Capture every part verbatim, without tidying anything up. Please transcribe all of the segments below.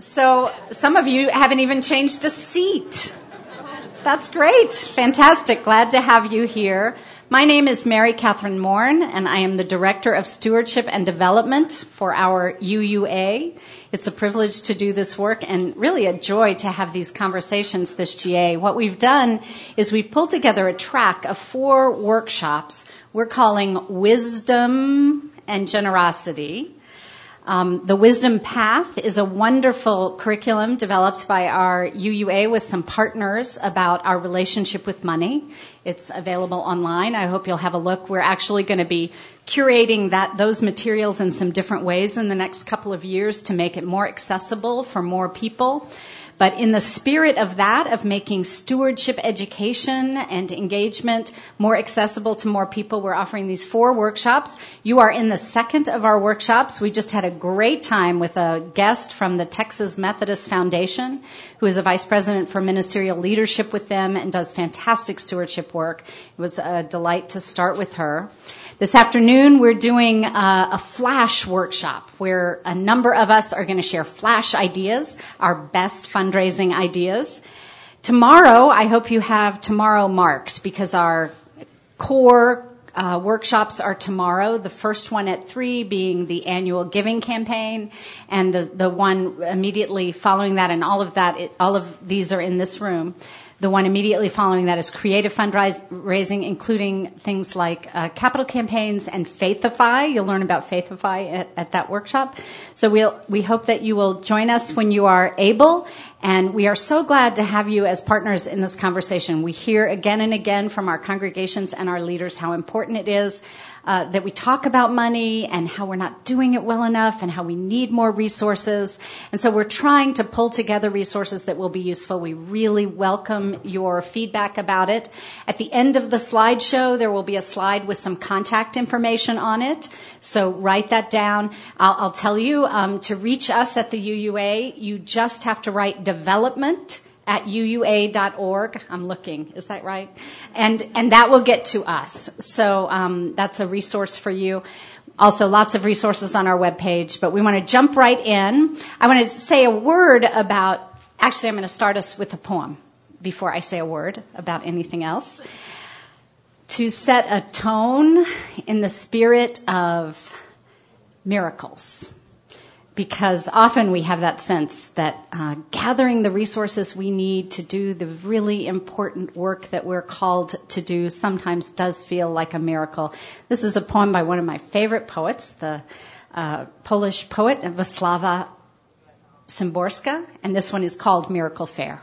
So some of you haven't even changed a seat. That's great. Fantastic. Glad to have you here. My name is Mary Catherine Morn, and I am the Director of Stewardship and Development for our U U A. It's a privilege to do this work and really a joy to have these conversations this G A. What we've done is we've pulled together a track of four workshops we're calling Wisdom and Generosity. Um, the Wisdom Path is a wonderful curriculum developed by our U U A with some partners about our relationship with money. It's available online. I hope you'll have a look. We're actually going to be curating that those materials in some different ways in the next couple of years to make it more accessible for more people. But in the spirit of that, of making stewardship education and engagement more accessible to more people, we're offering these four workshops. You are in the second of our workshops. We just had a great time with a guest from the Texas Methodist Foundation, who is a vice president for ministerial leadership with them and does fantastic stewardship work. It was a delight to start with her. This afternoon, we're doing uh, a flash workshop where a number of us are going to share flash ideas, our best fundraising ideas. Tomorrow, I hope you have tomorrow marked because our core uh, workshops are tomorrow. The first one at three being the annual giving campaign, and the the one immediately following that, and all of that, it, all of these are in this room. The one immediately following that is creative fundraising, including things like uh, capital campaigns and Faithify. You'll learn about Faithify at, at that workshop. So we'll, we hope that you will join us when you are able. And we are so glad to have you as partners in this conversation. We hear again and again from our congregations and our leaders how important it is Uh, that we talk about money and how we're not doing it well enough and how we need more resources. And so we're trying to pull together resources that will be useful. We really welcome your feedback about it. At the end of the slideshow, there will be a slide with some contact information on it. So write that down. I'll, I'll tell you, um, to reach us at the U U A, you just have to write development at U U A dot org. I'm looking. Is that right? And and that will get to us. So um, that's a resource for you. Also, lots of resources on our webpage, but we want to jump right in. I want to say a word about, actually, I'm going to start us with a poem before I say a word about anything else. To set a tone in the spirit of miracles. Because often we have that sense that uh, gathering the resources we need to do the really important work that we're called to do sometimes does feel like a miracle. This is a poem by one of my favorite poets, the uh, Polish poet Wisława Szymborska, and this one is called Miracle Fair.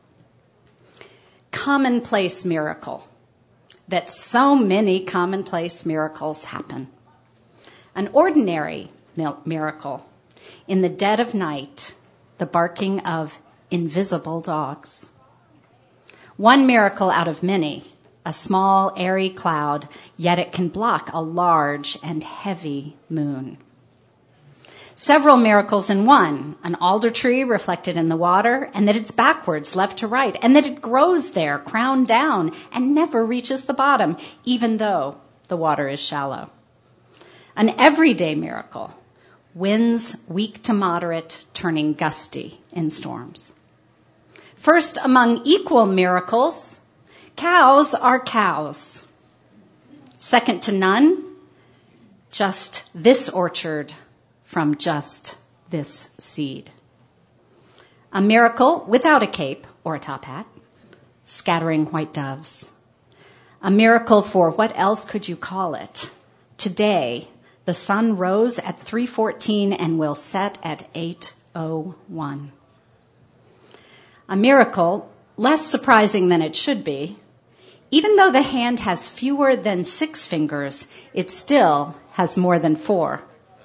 Commonplace miracle, that so many commonplace miracles happen. An ordinary miracle. In the dead of night, the barking of invisible dogs. One miracle out of many, a small, airy cloud, yet it can block a large and heavy moon. Several miracles in one, an alder tree reflected in the water, and that it's backwards, left to right, and that it grows there, crown down, and never reaches the bottom, even though the water is shallow. An everyday miracle. Winds weak to moderate, turning gusty in storms. First among equal miracles, cows are cows. Second to none, just this orchard from just this seed. A miracle without a cape or a top hat, scattering white doves. A miracle for what else could you call it? Today, the sun rose at three fourteen and will set at eight oh one. A miracle, less surprising than it should be. Even though the hand has fewer than six fingers, it still has more than four.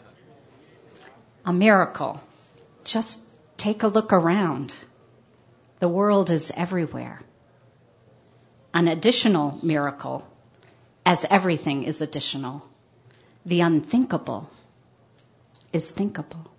A miracle. Just take a look around. The world is everywhere. An additional miracle, as everything is additional. The unthinkable is thinkable.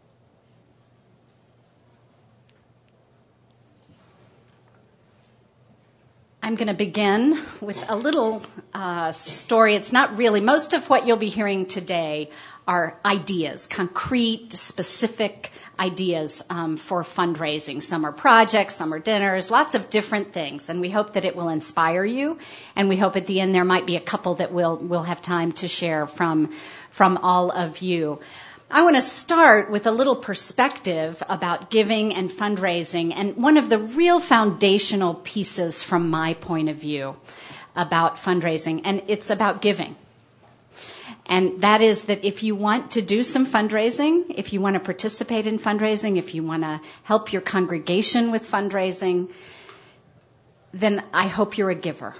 I'm going to begin with a little uh, story. It's not really, most of what you'll be hearing today are ideas, concrete, specific ideas um, for fundraising. Some are projects, some are dinners, lots of different things. And we hope that it will inspire you. And we hope at the end there might be a couple that we'll, we'll have time to share from, from all of you. I want to start with a little perspective about giving and fundraising, and one of the real foundational pieces from my point of view about fundraising, and it's about giving. And that is that if you want to do some fundraising, if you want to participate in fundraising, if you want to help your congregation with fundraising, then I hope you're a giver.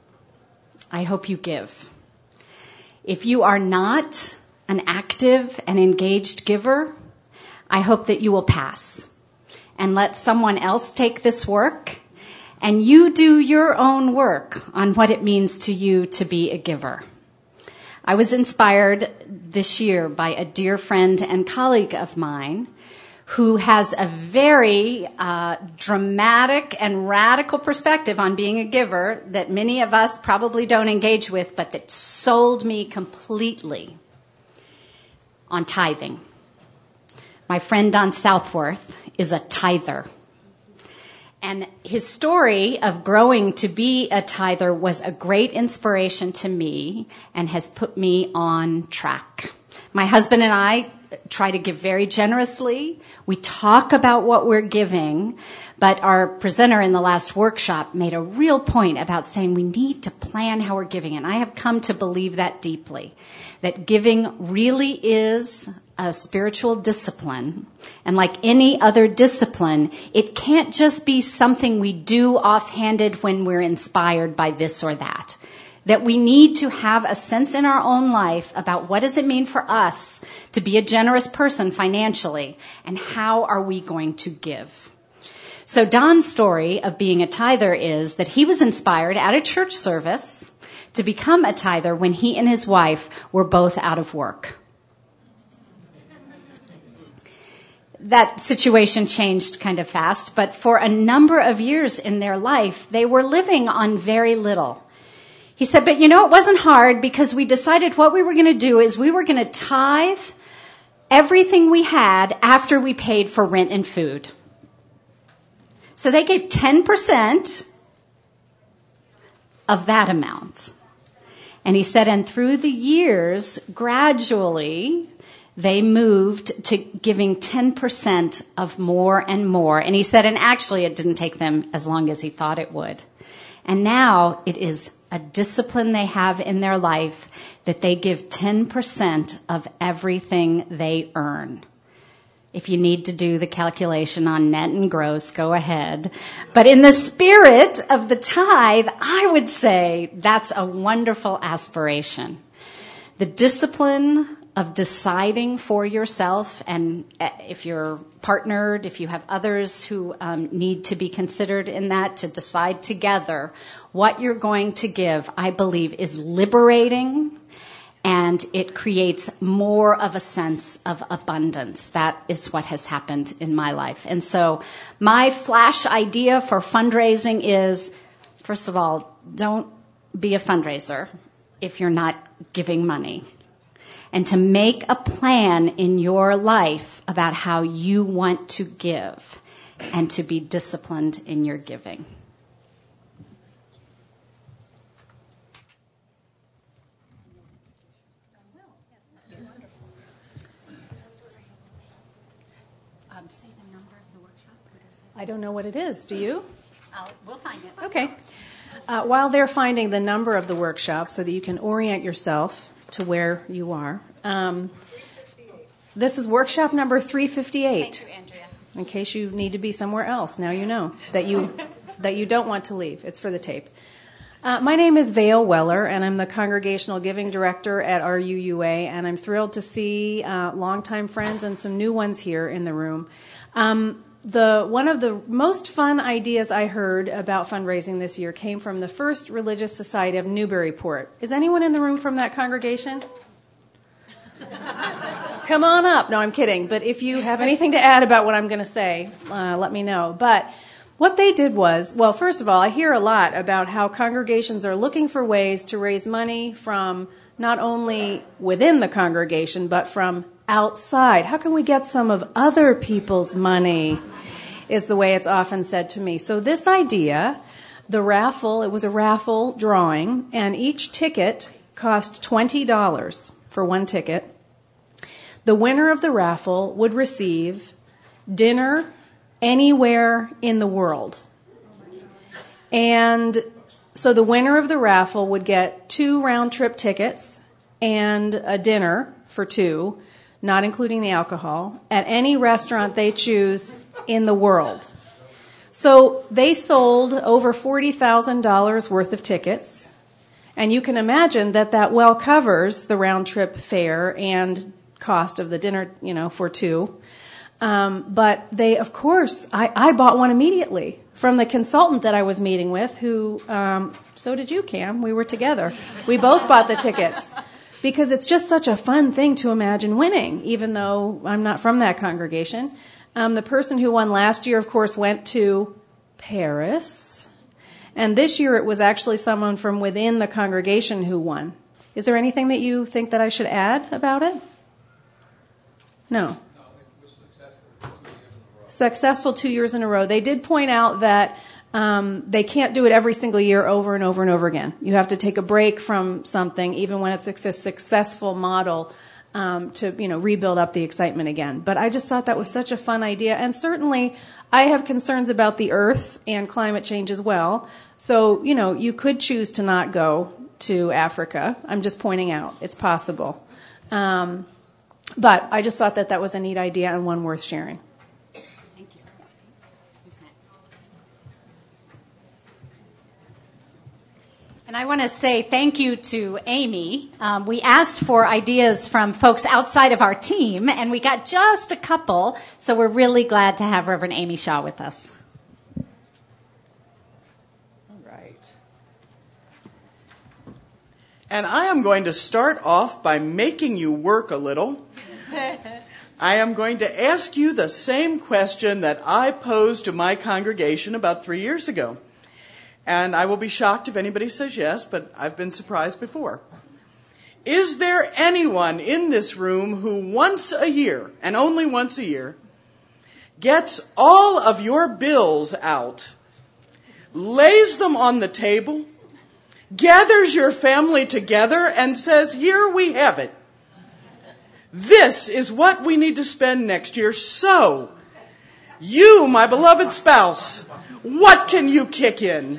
I hope you give. If you are not an active and engaged giver, I hope that you will pass and let someone else take this work, and you do your own work on what it means to you to be a giver. I was inspired this year by a dear friend and colleague of mine who has a very uh, dramatic and radical perspective on being a giver that many of us probably don't engage with, but that sold me completely on tithing. My friend Don Southworth is a tither. And his story of growing to be a tither was a great inspiration to me and has put me on track. My husband and I try to give very generously. We talk about what we're giving, but our presenter in the last workshop made a real point about saying we need to plan how we're giving. And I have come to believe that deeply, that giving really is a spiritual discipline. And like any other discipline, it can't just be something we do offhanded when we're inspired by this or that. That we need to have a sense in our own life about what does it mean for us to be a generous person financially, and how are we going to give. So Don's story of being a tither is that he was inspired at a church service to become a tither when he and his wife were both out of work. That situation changed kind of fast, but for a number of years in their life, they were living on very little. He said, but you know, it wasn't hard because we decided what we were going to do is we were going to tithe everything we had after we paid for rent and food. So they gave ten percent of that amount. And he said, and through the years, gradually, they moved to giving ten percent of more and more. And he said, and actually it didn't take them as long as he thought it would. And now it is a discipline they have in their life that they give ten percent of everything they earn. If you need to do the calculation on net and gross, go ahead. But in the spirit of the tithe, I would say that's a wonderful aspiration. The discipline of deciding for yourself, and if you're partnered, if you have others who um, need to be considered in that, to decide together what you're going to give, I believe is liberating, and it creates more of a sense of abundance. That is what has happened in my life. And so my flash idea for fundraising is, first of all, don't be a fundraiser if you're not giving money. And to make a plan in your life about how you want to give and to be disciplined in your giving. Um, say the number of the workshop. What is it? I don't know what it is. Do you? I'll, we'll find it. Okay. Uh, while they're finding the number of the workshop so that you can orient yourself to where you are. Um, this is workshop number three fifty-eight. Thank you, Andrea. In case you need to be somewhere else, now you know that you that you don't want to leave. It's for the tape. Uh, my name is Vale Weller, and I'm the Congregational Giving Director at R U U A, and I'm thrilled to see uh, longtime friends and some new ones here in the room. Um, The one of the most fun ideas I heard about fundraising this year came from the First Religious Society of Newburyport. Is anyone in the room from that congregation? Come on up. No, I'm kidding. But if you have anything to add about what I'm going to say, uh, let me know. But what they did was, well, first of all, I hear a lot about how congregations are looking for ways to raise money from not only within the congregation, but from outside. How can we get some of other people's money, is the way it's often said to me. So this idea, the raffle, it was a raffle drawing, and each ticket cost twenty dollars for one ticket. The winner of the raffle would receive dinner anywhere in the world. And so the winner of the raffle would get two round-trip tickets and a dinner for two, not including the alcohol, at any restaurant they choose in the world. So they sold over forty thousand dollars worth of tickets, and you can imagine that that well covers the round-trip fare and cost of the dinner, you know, for two. Um, but they, of course, I, I bought one immediately from the consultant that I was meeting with, who, um, so did you, Cam. We were together. We both bought the tickets because it's just such a fun thing to imagine winning, even though I'm not from that congregation. Um, the person who won last year, of course, went to Paris. And this year it was actually someone from within the congregation who won. Is there anything that you think that I should add about it? No. Successful two years in a row. They did point out that um, they can't do it every single year over and over and over again. You have to take a break from something, even when it's a successful model, um, to you know rebuild up the excitement again. But I just thought that was such a fun idea, and certainly I have concerns about the earth and climate change as well. So you know you could choose to not go to Africa. I'm just pointing out it's possible. Um, but I just thought that that was a neat idea and one worth sharing. And I want to say thank you to Amy. Um, we asked for ideas from folks outside of our team, and we got just a couple, so we're really glad to have Reverend Amy Shaw with us. All right. And I am going to start off by making you work a little. I am going to ask you the same question that I posed to my congregation about three years ago. And I will be shocked if anybody says yes, but I've been surprised before. Is there anyone in this room who once a year, and only once a year, gets all of your bills out, lays them on the table, gathers your family together, and says, here we have it. This is what we need to spend next year. So, you, my beloved spouse, what can you kick in?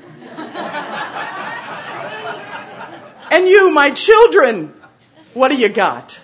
And you, my children, what do you got?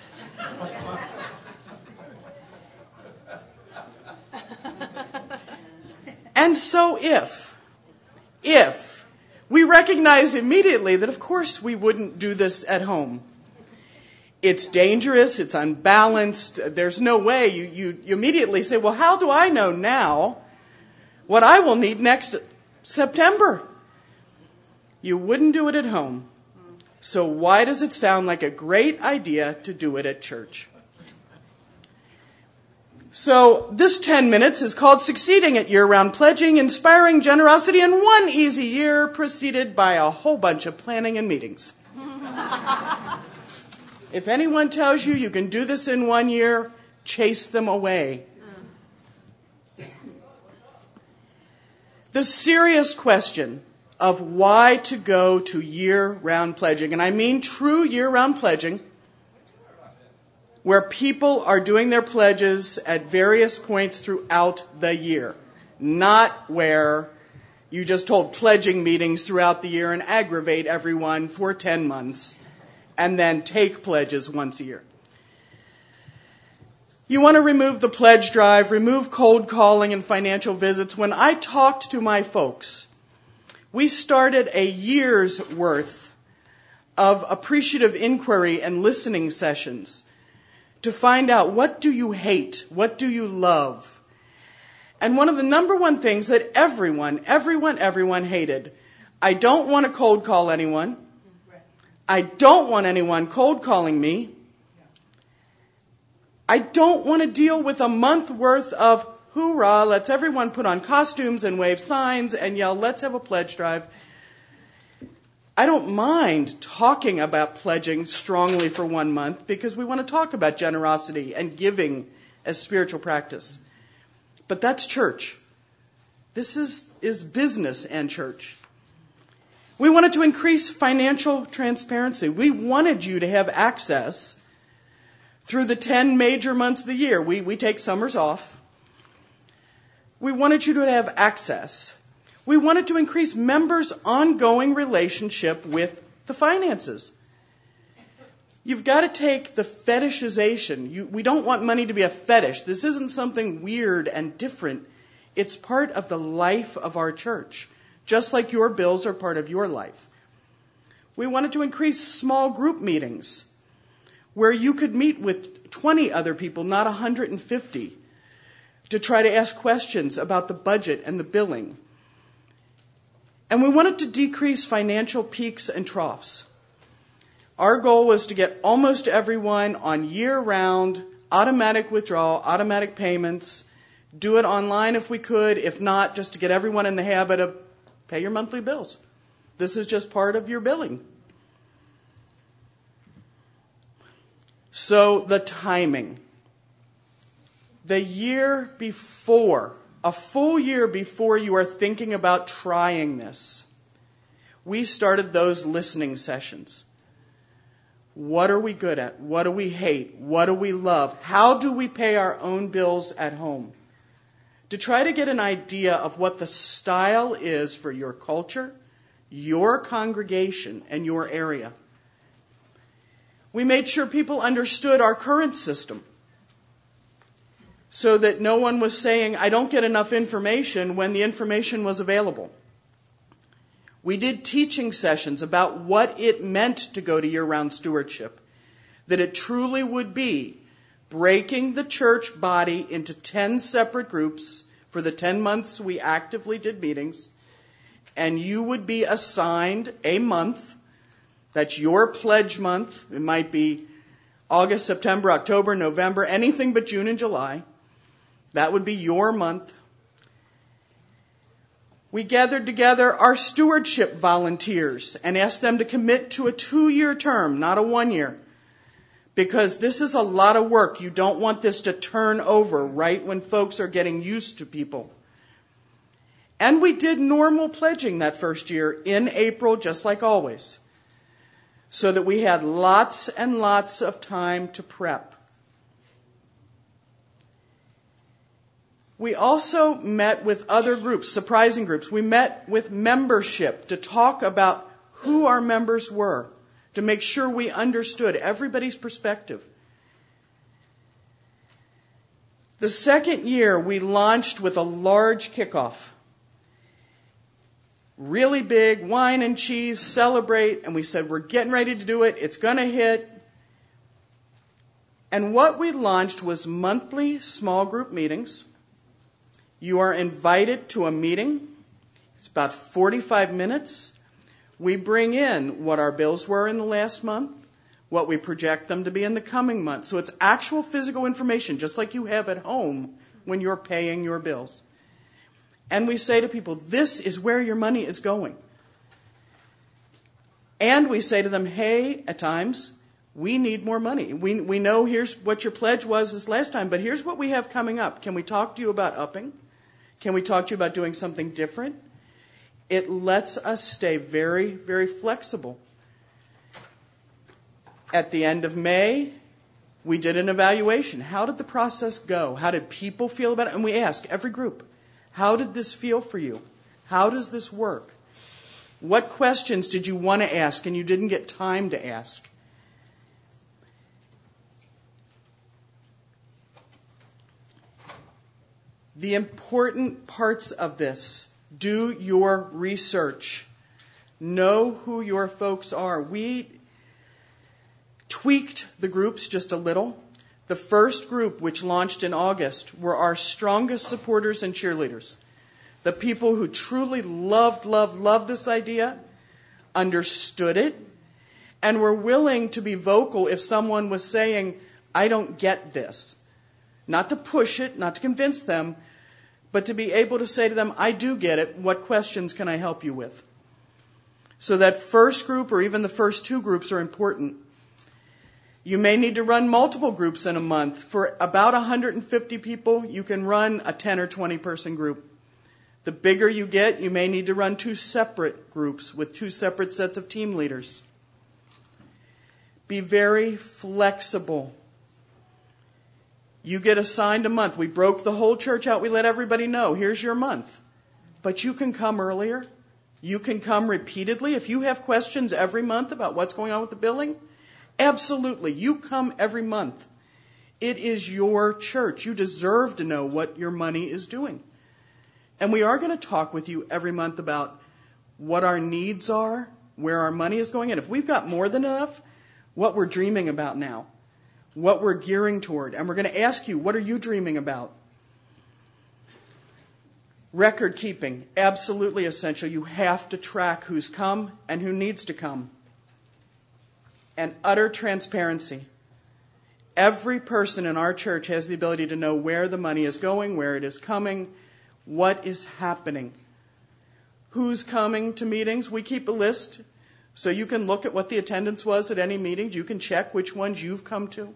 And so if, if we recognize immediately that, of course, we wouldn't do this at home. It's dangerous, it's unbalanced, there's no way. You, you, you immediately say, well, how do I know now what I will need next September? You wouldn't do it at home. So why does it sound like a great idea to do it at church? So this ten minutes is called Succeeding at Year-Round Pledging, Inspiring Generosity in One Easy Year, preceded by a whole bunch of planning and meetings. If anyone tells you you can do this in one year, chase them away. The serious question of why to go to year-round pledging, and I mean true year-round pledging, where people are doing their pledges at various points throughout the year, not where you just hold pledging meetings throughout the year and aggravate everyone for ten months and then take pledges once a year. You want to remove the pledge drive, remove cold calling and financial visits. When I talked to my folks, we started a year's worth of appreciative inquiry and listening sessions to find out, what do you hate? What do you love? And one of the number one things that everyone, everyone, everyone hated, I don't want to cold call anyone. I don't want anyone cold calling me. I don't want to deal with a month worth of hoorah, let's everyone put on costumes and wave signs and yell, let's have a pledge drive. I don't mind talking about pledging strongly for one month because we want to talk about generosity and giving as spiritual practice. But that's church. This is, is business and church. We wanted to increase financial transparency. We wanted you to have access through the ten major months of the year. We, we take summers off. We wanted you to have access. We wanted to increase members' ongoing relationship with the finances. You've got to take the fetishization. You, we don't want money to be a fetish. This isn't something weird and different. It's part of the life of our church, just like your bills are part of your life. We wanted to increase small group meetings where you could meet with twenty other people, not one hundred fifty, to try to ask questions about the budget and the billing. And we wanted to decrease financial peaks and troughs. Our goal was to get almost everyone on year-round automatic withdrawal, automatic payments, do it online if we could, if not, just to get everyone in the habit of pay your monthly bills. This is just part of your billing. So the timing. The year before, a full year before you are thinking about trying this, we started those listening sessions. What are we good at? What do we hate? What do we love? How do we pay our own bills at home? To try to get an idea of what the style is for your culture, your congregation, and your area. We made sure people understood our current system so that no one was saying, I don't get enough information when the information was available. We did teaching sessions about what it meant to go to year-round stewardship, that it truly would be breaking the church body into ten separate groups for the ten months we actively did meetings, and you would be assigned a month. That's your pledge month. It might be August, September, October, November, anything but June and July. That would be your month. We gathered together our stewardship volunteers and asked them to commit to a two-year term, not a one-year. Because this is a lot of work. You don't want this to turn over right when folks are getting used to people. And we did normal pledging that first year in April, just like always, so that we had lots and lots of time to prep. We also met with other groups, surprising groups. We met with membership to talk about who our members were, to make sure we understood everybody's perspective. The second year, we launched with a large kickoff. Really big, wine and cheese, celebrate, and we said, we're getting ready to do it, it's going to hit. And what we launched was monthly small group meetings. You are invited to a meeting. It's about forty-five minutes. We bring in what our bills were in the last month, what we project them to be in the coming month. So it's actual physical information, just like you have at home when you're paying your bills. And we say to people, this is where your money is going. And we say to them, hey, at times, we need more money. We, we know here's what your pledge was this last time, but here's what we have coming up. Can we talk to you about upping? Can we talk to you about doing something different? It lets us stay very, very flexible. At the end of May, we did an evaluation. How did the process go? How did people feel about it? And we asked every group, how did this feel for you? How does this work? What questions did you want to ask and you didn't get time to ask? The important parts of this: do your research. Know who your folks are. We tweaked the groups just a little. The first group, which launched in August, were our strongest supporters and cheerleaders. The people who truly loved, loved, loved this idea, understood it, and were willing to be vocal if someone was saying, I don't get this. Not to push it, not to convince them, but to be able to say to them, I do get it. What questions can I help you with? So that first group or even the first two groups are important. You may need to run multiple groups in a month. For about one hundred fifty people, you can run a ten or twenty person group. The bigger you get, you may need to run two separate groups with two separate sets of team leaders. Be very flexible. You get assigned a month. We broke the whole church out. We let everybody know, here's your month. But you can come earlier. You can come repeatedly. If you have questions every month about what's going on with the billing, absolutely, you come every month. It is your church. You deserve to know what your money is doing. And we are going to talk with you every month about what our needs are, where our money is going, and if we've got more than enough, what we're dreaming about now, what we're gearing toward. And we're going to ask you, what are you dreaming about? Record keeping, absolutely essential. You have to track who's come and who needs to come. And utter transparency. Every person in our church has the ability to know where the money is going, where it is coming, what is happening. Who's coming to meetings? We keep a list so you can look at what the attendance was at any meetings. You can check which ones you've come to.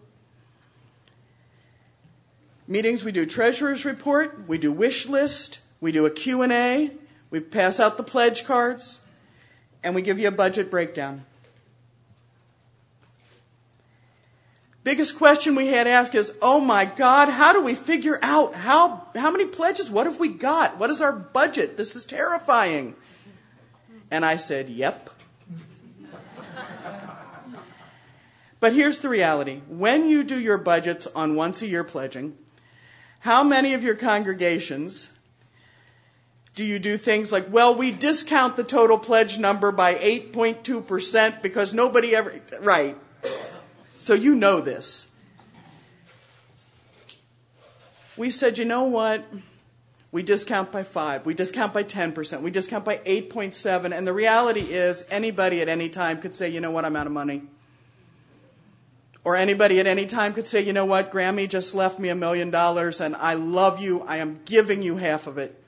Meetings, we do treasurer's report, we do wish list, we do a Q and A, we pass out the pledge cards, and we give you a budget breakdown. Biggest question we had asked is, oh my God, how do we figure out how, how many pledges? What have we got? What is our budget? This is terrifying. And I said, yep. But here's the reality. When you do your budgets on once a year pledging, how many of your congregations do you do things like, well, we discount the total pledge number by eight point two percent because nobody ever, right. So you know this. We said, you know what? We discount by five. We discount by ten percent. We discount by eight point seven. And the reality is anybody at any time could say, you know what, I'm out of money. Or anybody at any time could say, you know what, Grammy just left me a million dollars and I love you. I am giving you half of it.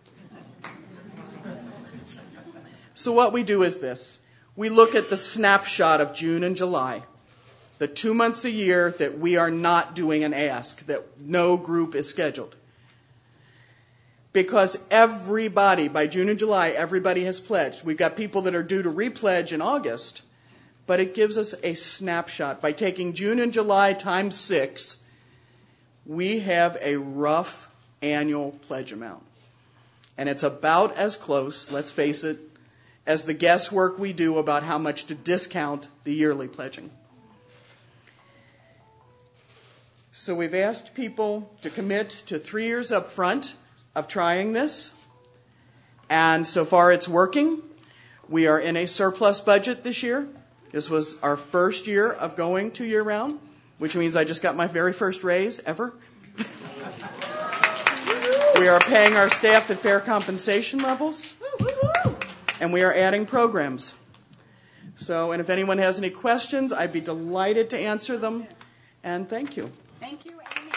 So what we do is this. We look at the snapshot of June and July. The two months a year that we are not doing an ask, that no group is scheduled. Because everybody, by June and July, everybody has pledged. We've got people that are due to repledge in August, but it gives us a snapshot. By taking June and July times six, we have a rough annual pledge amount. And it's about as close, let's face it, as the guesswork we do about how much to discount the yearly pledging. So we've asked people to commit to three years up front of trying this. And so far it's working. We are in a surplus budget this year. This was our first year of going two year round, which means I just got my very first raise ever. We are paying our staff at fair compensation levels. And we are adding programs. So, and if anyone has any questions, I'd be delighted to answer them. And thank you. Thank you, Amy.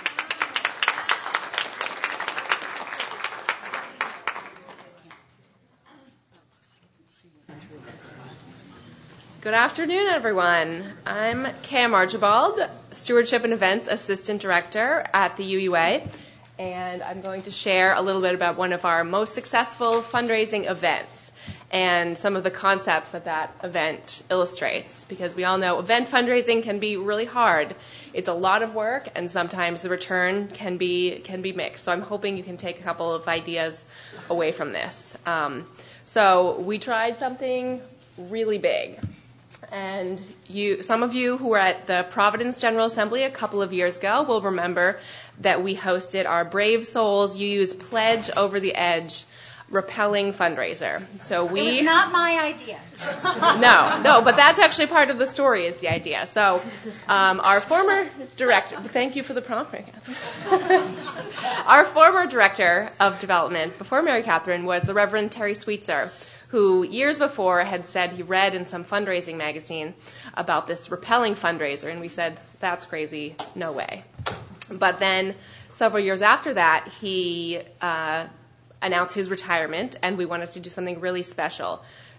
Good afternoon, everyone. I'm Cam Archibald, Stewardship and Events Assistant Director at the U U A, and I'm going to share a little bit about one of our most successful fundraising events and some of the concepts that that event illustrates, because we all know event fundraising can be really hard. It's a lot of work, and sometimes the return can be can be mixed. So I'm hoping you can take a couple of ideas away from this. Um, so we tried something really big. And you, some of you who were at the Providence General Assembly a couple of years ago will remember that we hosted our Brave Souls U U's Pledge Over the Edge Repelling fundraiser. So we It was not my idea. no, no, but that's actually part of the story, is the idea. So um, our former director, thank you for the prompt, Mary Catherine. Our former director of development before Mary Catherine was the Reverend Terry Sweetser, who years before had said he read in some fundraising magazine about this repelling fundraiser, and we said, that's crazy, no way. But then several years after that, he uh, announced his retirement, and we wanted to do something really special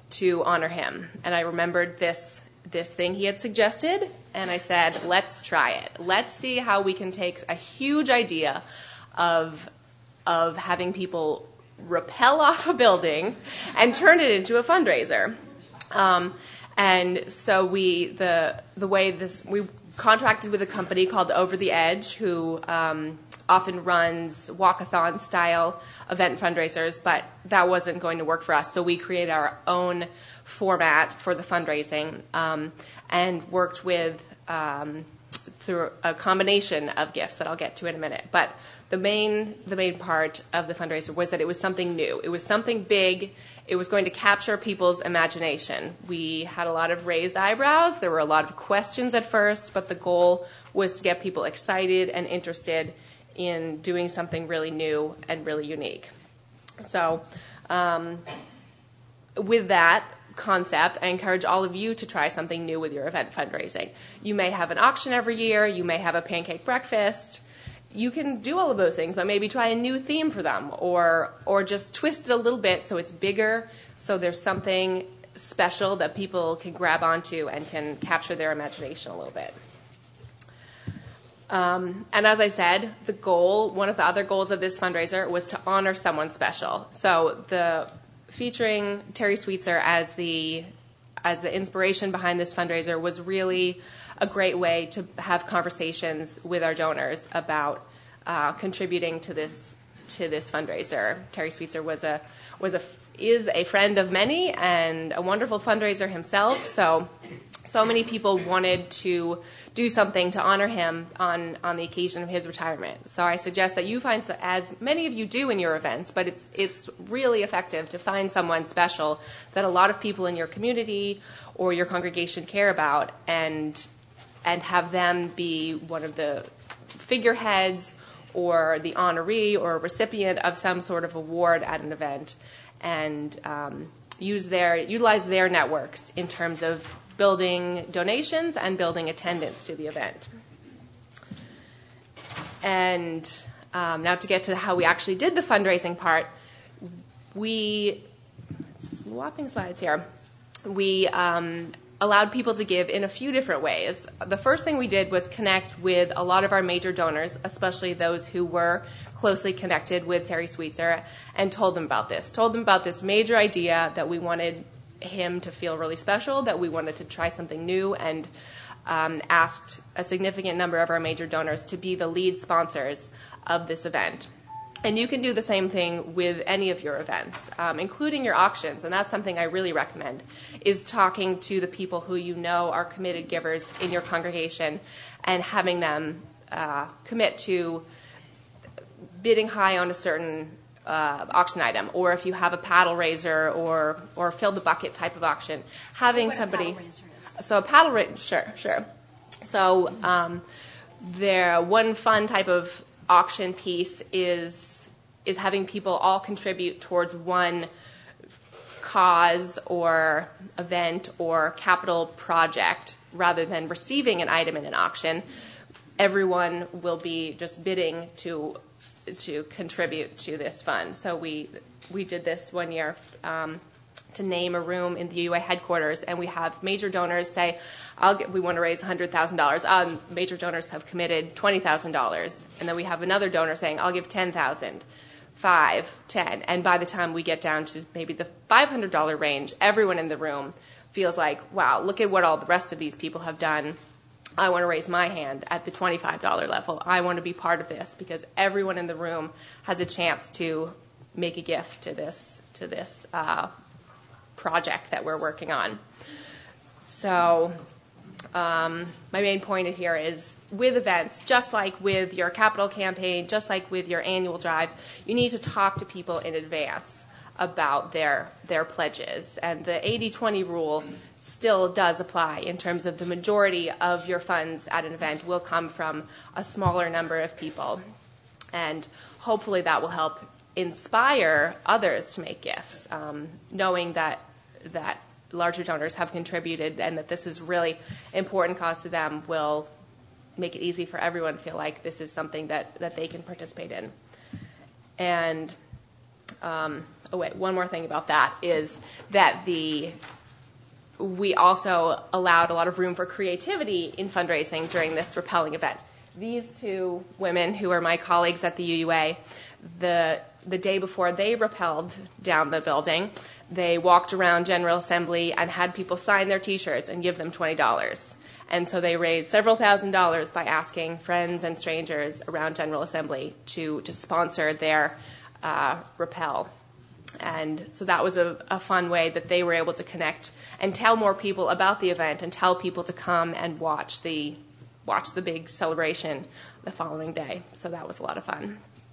to honor him. And I remembered this this thing he had suggested, and I said, let's try it. Let's see how we can take a huge idea of of having people rappel off a building and turn it into a fundraiser. Um, and so we the the way this we contracted with a company called Over the Edge, who um, often runs walkathon style event fundraisers, but that wasn't going to work for us. So we created our own format for the fundraising um, and worked with um, through a combination of gifts that I'll get to in a minute. But the main the main part of the fundraiser was that it was something new. It was something big. It was going to capture people's imagination. We had a lot of raised eyebrows. There were a lot of questions at first, but the goal was to get people excited and interested in doing something really new and really unique. So um, with that concept, I encourage all of you to try something new with your event fundraising. You may have an auction every year. You may have a pancake breakfast. You can do all of those things, but maybe try a new theme for them, or or just twist it a little bit so it's bigger, so there's something special that people can grab onto and can capture their imagination a little bit. Um, and as I said, the goal, one of the other goals of this fundraiser was to honor someone special. So the featuring Terry Sweetser as the as the inspiration behind this fundraiser was really a great way to have conversations with our donors about uh, contributing to this to this fundraiser. Terry Sweetser was a was a is a friend of many and a wonderful fundraiser himself. So so many people wanted to do something to honor him on on the occasion of his retirement. So I suggest that you find, as many of you do in your events, but it's it's really effective to find someone special that a lot of people in your community or your congregation care about, and and have them be one of the figureheads or the honoree or recipient of some sort of award at an event, and um, use their utilize their networks in terms of building donations and building attendance to the event. And um, now to get to how we actually did the fundraising part, we, swapping slides here, we um, allowed people to give in a few different ways. The first thing we did was connect with a lot of our major donors, especially those who were closely connected with Terry Sweetser, and told them about this. Told them about this major idea that we wanted him to feel really special, that we wanted to try something new, and um, asked a significant number of our major donors to be the lead sponsors of this event. And you can do the same thing with any of your events, um, including your auctions, and that's something I really recommend, is talking to the people who you know are committed givers in your congregation and having them uh, commit to bidding high on a certain uh, auction item, or if you have a paddle raiser or or fill the bucket type of auction, having so somebody. A paddle raiser is. So a paddle raiser, sure, sure. So um, there, one fun type of auction piece is is having people all contribute towards one cause or event or capital project rather than receiving an item in an auction. Everyone will be just bidding to to contribute to this fund. So we we did this one year um, to name a room in the U U A headquarters, and we have major donors say, "I'll get, we want to raise one hundred thousand dollars." Um, major donors have committed twenty thousand dollars, and then we have another donor saying, "I'll give ten thousand dollars." Five, ten, and by the time we get down to maybe the five hundred dollars range, everyone in the room feels like, wow, look at what all the rest of these people have done. I want to raise my hand at the twenty-five dollars level. I want to be part of this, because everyone in the room has a chance to make a gift to this to this uh, project that we're working on. So um, my main point here is, with events, just like with your capital campaign, just like with your annual drive, you need to talk to people in advance about their their pledges. And the eighty twenty rule still does apply in terms of the majority of your funds at an event will come from a smaller number of people. And hopefully that will help inspire others to make gifts, um, knowing that that larger donors have contributed and that this is really important cause to them will make it easy for everyone to feel like this is something that, that they can participate in. And um, oh wait, one more thing about that is that the we also allowed a lot of room for creativity in fundraising during this rappelling event. These two women, who are my colleagues at the U U A, the the day before they rappelled down the building, they walked around General Assembly and had people sign their T-shirts and give them twenty dollars. And so they raised several thousand dollars by asking friends and strangers around General Assembly to, to sponsor their uh, rappel. And so that was a, a fun way that they were able to connect and tell more people about the event and tell people to come and watch the watch the big celebration the following day. So that was a lot of fun.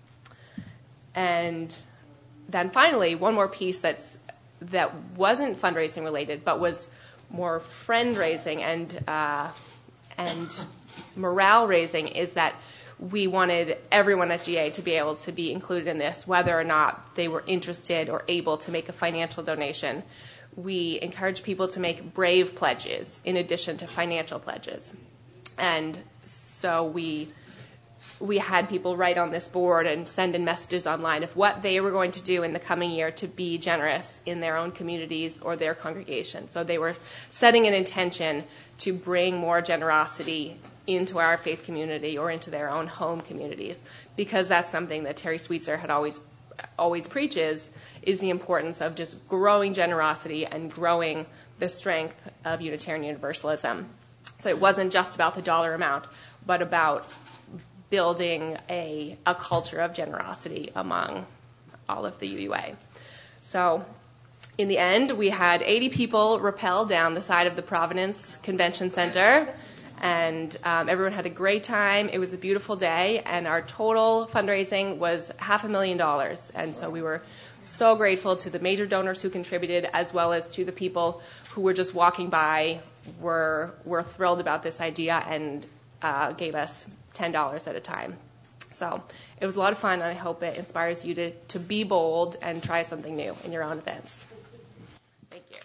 And then finally, one more piece that's that wasn't fundraising related, but was more friend raising and uh, and morale raising is that we wanted everyone at G A to be able to be included in this, whether or not they were interested or able to make a financial donation. We encourage people to make brave pledges in addition to financial pledges. And so we we had people write on this board and send in messages online of what they were going to do in the coming year to be generous in their own communities or their congregation. So they were setting an intention to bring more generosity into our faith community or into their own home communities, because that's something that Terry Sweetser had always always preaches, is the importance of just growing generosity and growing the strength of Unitarian Universalism. So it wasn't just about the dollar amount, but about building a, a culture of generosity among all of the U U A. So in the end, we had eighty people rappel down the side of the Providence Convention Center, and um, everyone had a great time. It was a beautiful day, and our total fundraising was half a million dollars. And so we were so grateful to the major donors who contributed, as well as to the people who were just walking by, were were thrilled about this idea, and uh, gave us ten dollars at a time. So it was a lot of fun, and I hope it inspires you to, to be bold and try something new in your own events. Thank you.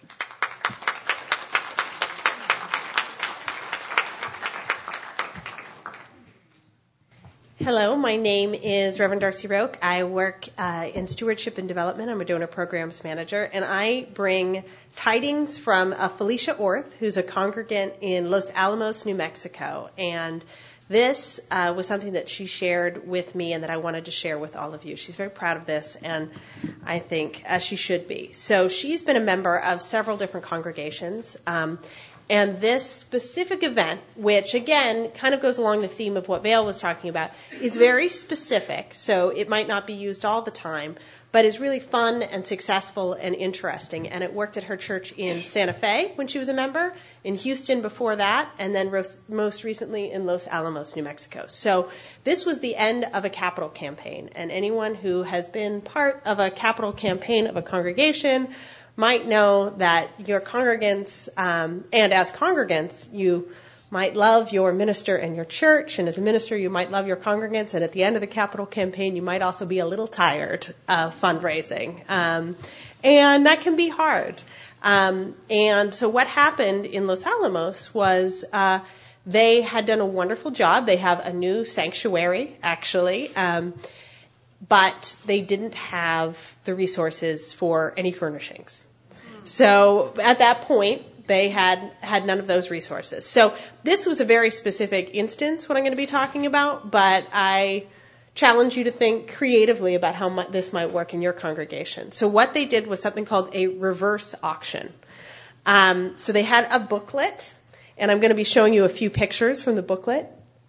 Hello, my name is Reverend Darcy Roque. I work uh, in stewardship and development. I'm a donor programs manager, and I bring tidings from uh, Felicia Orth, who's a congregant in Los Alamos, New Mexico. And this uh, was something that she shared with me and that I wanted to share with all of you. She's very proud of this, and I think as she should be. So she's been a member of several different congregations. Um, And this specific event, which, again, kind of goes along the theme of what Vail was talking about, is very specific. So it might not be used all the time, but is really fun and successful and interesting. And it worked at her church in Santa Fe when she was a member, in Houston before that, and then most recently in Los Alamos, New Mexico. So this was the end of a capital campaign. And anyone who has been part of a capital campaign of a congregation might know that your congregants, um, and as congregants, you might love your minister and your church, and as a minister, you might love your congregants, and at the end of the capital campaign, you might also be a little tired of fundraising. Um, and that can be hard. Um, and so what happened in Los Alamos was uh, they had done a wonderful job. They have a new sanctuary, actually, um, but they didn't have the resources for any furnishings. So at that point, they had, had none of those resources. So this was a very specific instance, what I'm going to be talking about, but I challenge you to think creatively about how much this might work in your congregation. So what they did was something called a reverse auction. Um, so they had a booklet, and I'm going to be showing you a few pictures from the booklet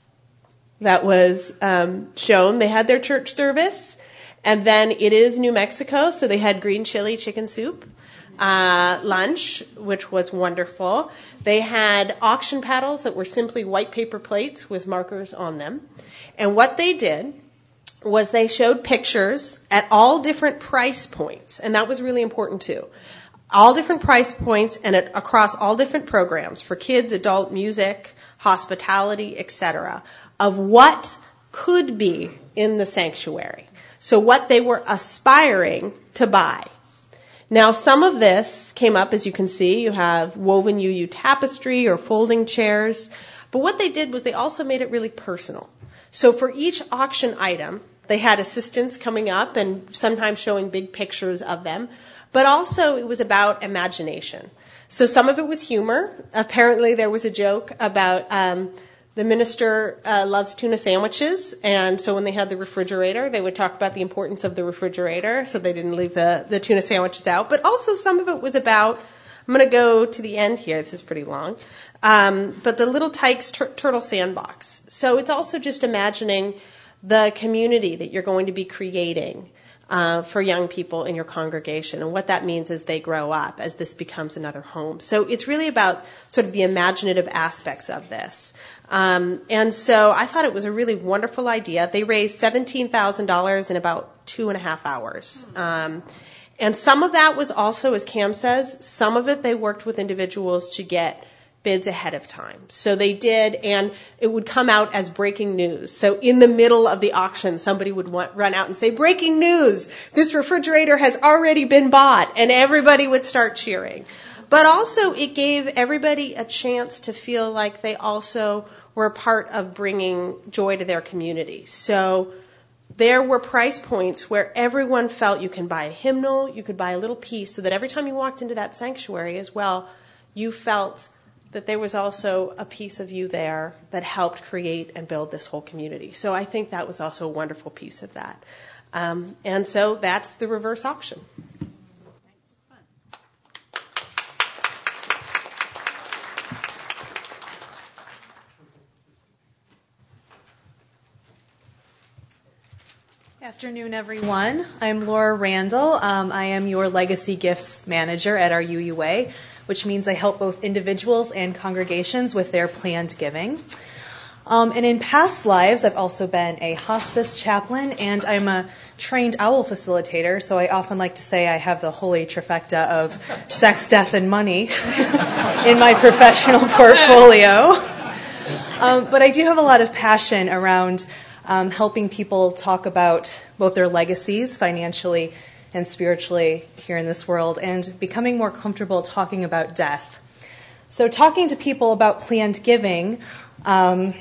that was um, shown. They had their church service, and then it is New Mexico, so they had green chili chicken soup uh, lunch, which was wonderful. They had auction paddles that were simply white paper plates with markers on them. And what they did was they showed pictures at all different price points, and that was really important too. All different price points and at, across all different programs for kids, adult, music, hospitality, et cetera, of what could be in the sanctuary. So what they were aspiring to buy. Now, some of this came up, as you can see. You have woven U U tapestry or folding chairs. But what they did was they also made it really personal. So for each auction item, they had assistants coming up and sometimes showing big pictures of them. But also it was about imagination. So some of it was humor. Apparently there was a joke about um, the minister uh, loves tuna sandwiches, and so when they had the refrigerator, they would talk about the importance of the refrigerator, so they didn't leave the, the tuna sandwiches out. But also some of it was about, I'm going to go to the end here, this is pretty long, um, but the Little Tykes tur- Turtle Sandbox. So it's also just imagining the community that you're going to be creating Uh, for young people in your congregation, and what that means as they grow up, as this becomes another home. So it's really about sort of the imaginative aspects of this. Um, and so I thought it was a really wonderful idea. They raised seventeen thousand dollars in about two and a half hours. Um, and some of that was also, as Cam says, some of it they worked with individuals to get bids ahead of time. So they did, and it would come out as breaking news. So in the middle of the auction, somebody would want, run out and say, breaking news, this refrigerator has already been bought, and everybody would start cheering. But also it gave everybody a chance to feel like they also were a part of bringing joy to their community. So there were price points where everyone felt you can buy a hymnal, you could buy a little piece, so that every time you walked into that sanctuary as well, you felt that there was also a piece of you there that helped create and build this whole community. So I think that was also a wonderful piece of that. Um, and so that's the reverse auction. Afternoon, everyone. I'm Laura Randall. Um, I am your Legacy Gifts Manager at our U U A, which means I help both individuals and congregations with their planned giving. Um, and in past lives, I've also been a hospice chaplain, and I'm a trained OWL facilitator, so I often like to say I have the holy trifecta of sex, death, and money in my professional portfolio. Um, but I do have a lot of passion around um, helping people talk about both their legacies financially and spiritually here in this world, and becoming more comfortable talking about death. So talking to people about planned giving, um,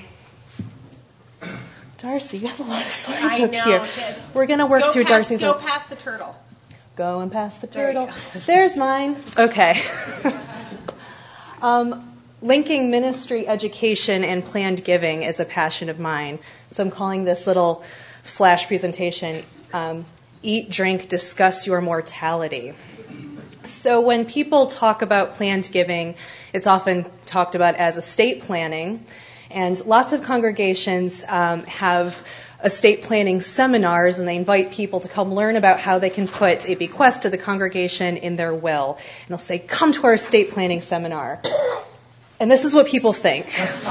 Darcy, you have a lot of slides I up know. here. We're going to work Go through past, Darcy's. Go past the turtle. Go and pass the There you turtle. go. There's mine. Okay. um, linking ministry education and planned giving is a passion of mine. So I'm calling this little flash presentation, um, Eat, Drink, Discuss Your Mortality. So when people talk about planned giving, it's often talked about as estate planning. And lots of congregations um, have estate planning seminars, and they invite people to come learn about how they can put a bequest to the congregation in their will. And they'll say, come to our estate planning seminar. And this is what people think.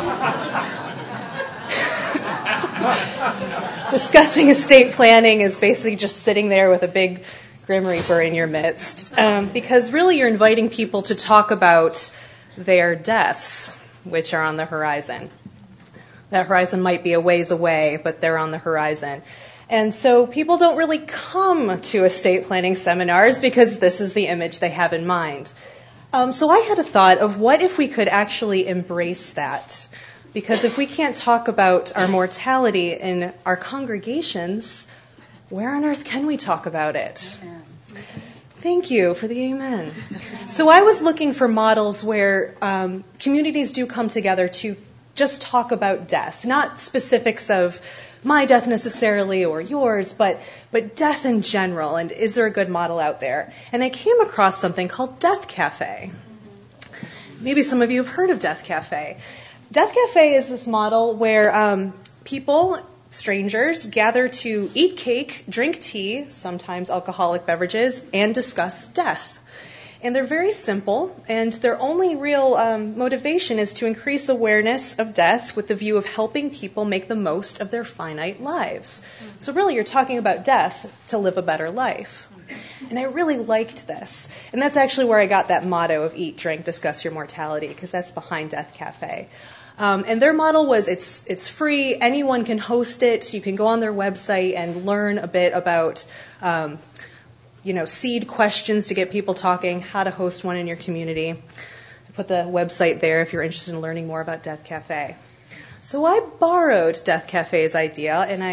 Discussing estate planning is basically just sitting there with a big Grim Reaper in your midst. Um, because really you're inviting people to talk about their deaths, which are on the horizon. That horizon might be a ways away, but they're on the horizon. And so people don't really come to estate planning seminars because this is the image they have in mind. Um, so I had a thought of what if we could actually embrace that? Because if we can't talk about our mortality in our congregations, where on earth can we talk about it? Thank you for the amen. So I was looking for models where um, communities do come together to just talk about death, not specifics of my death necessarily or yours, but but death in general. And is there a good model out there? And I came across something called Death Cafe. Maybe some of you have heard of Death Cafe. Death Cafe is this model where um, people, strangers, gather to eat cake, drink tea, sometimes alcoholic beverages, and discuss death. And they're very simple, and their only real um, motivation is to increase awareness of death with the view of helping people make the most of their finite lives. So really, you're talking about death to live a better life. And I really liked this. And that's actually where I got that motto of eat, drink, discuss your mortality, because that's behind Death Cafe. Um, and their model was it's it's free. Anyone can host it. You can go on their website and learn a bit about um, you know, seed questions to get people talking, how to host one in your community. I put the website there if you're interested in learning more about Death Cafe. So I borrowed Death Cafe's idea, and I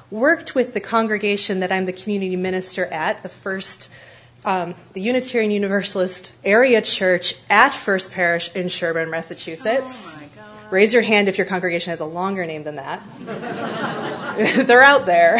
worked with the congregation that I'm the community minister at, the first, um, the Unitarian Universalist area church at First Parish in Sherborn, Massachusetts. Oh my God. Raise your hand if your congregation has a longer name than that. They're out there.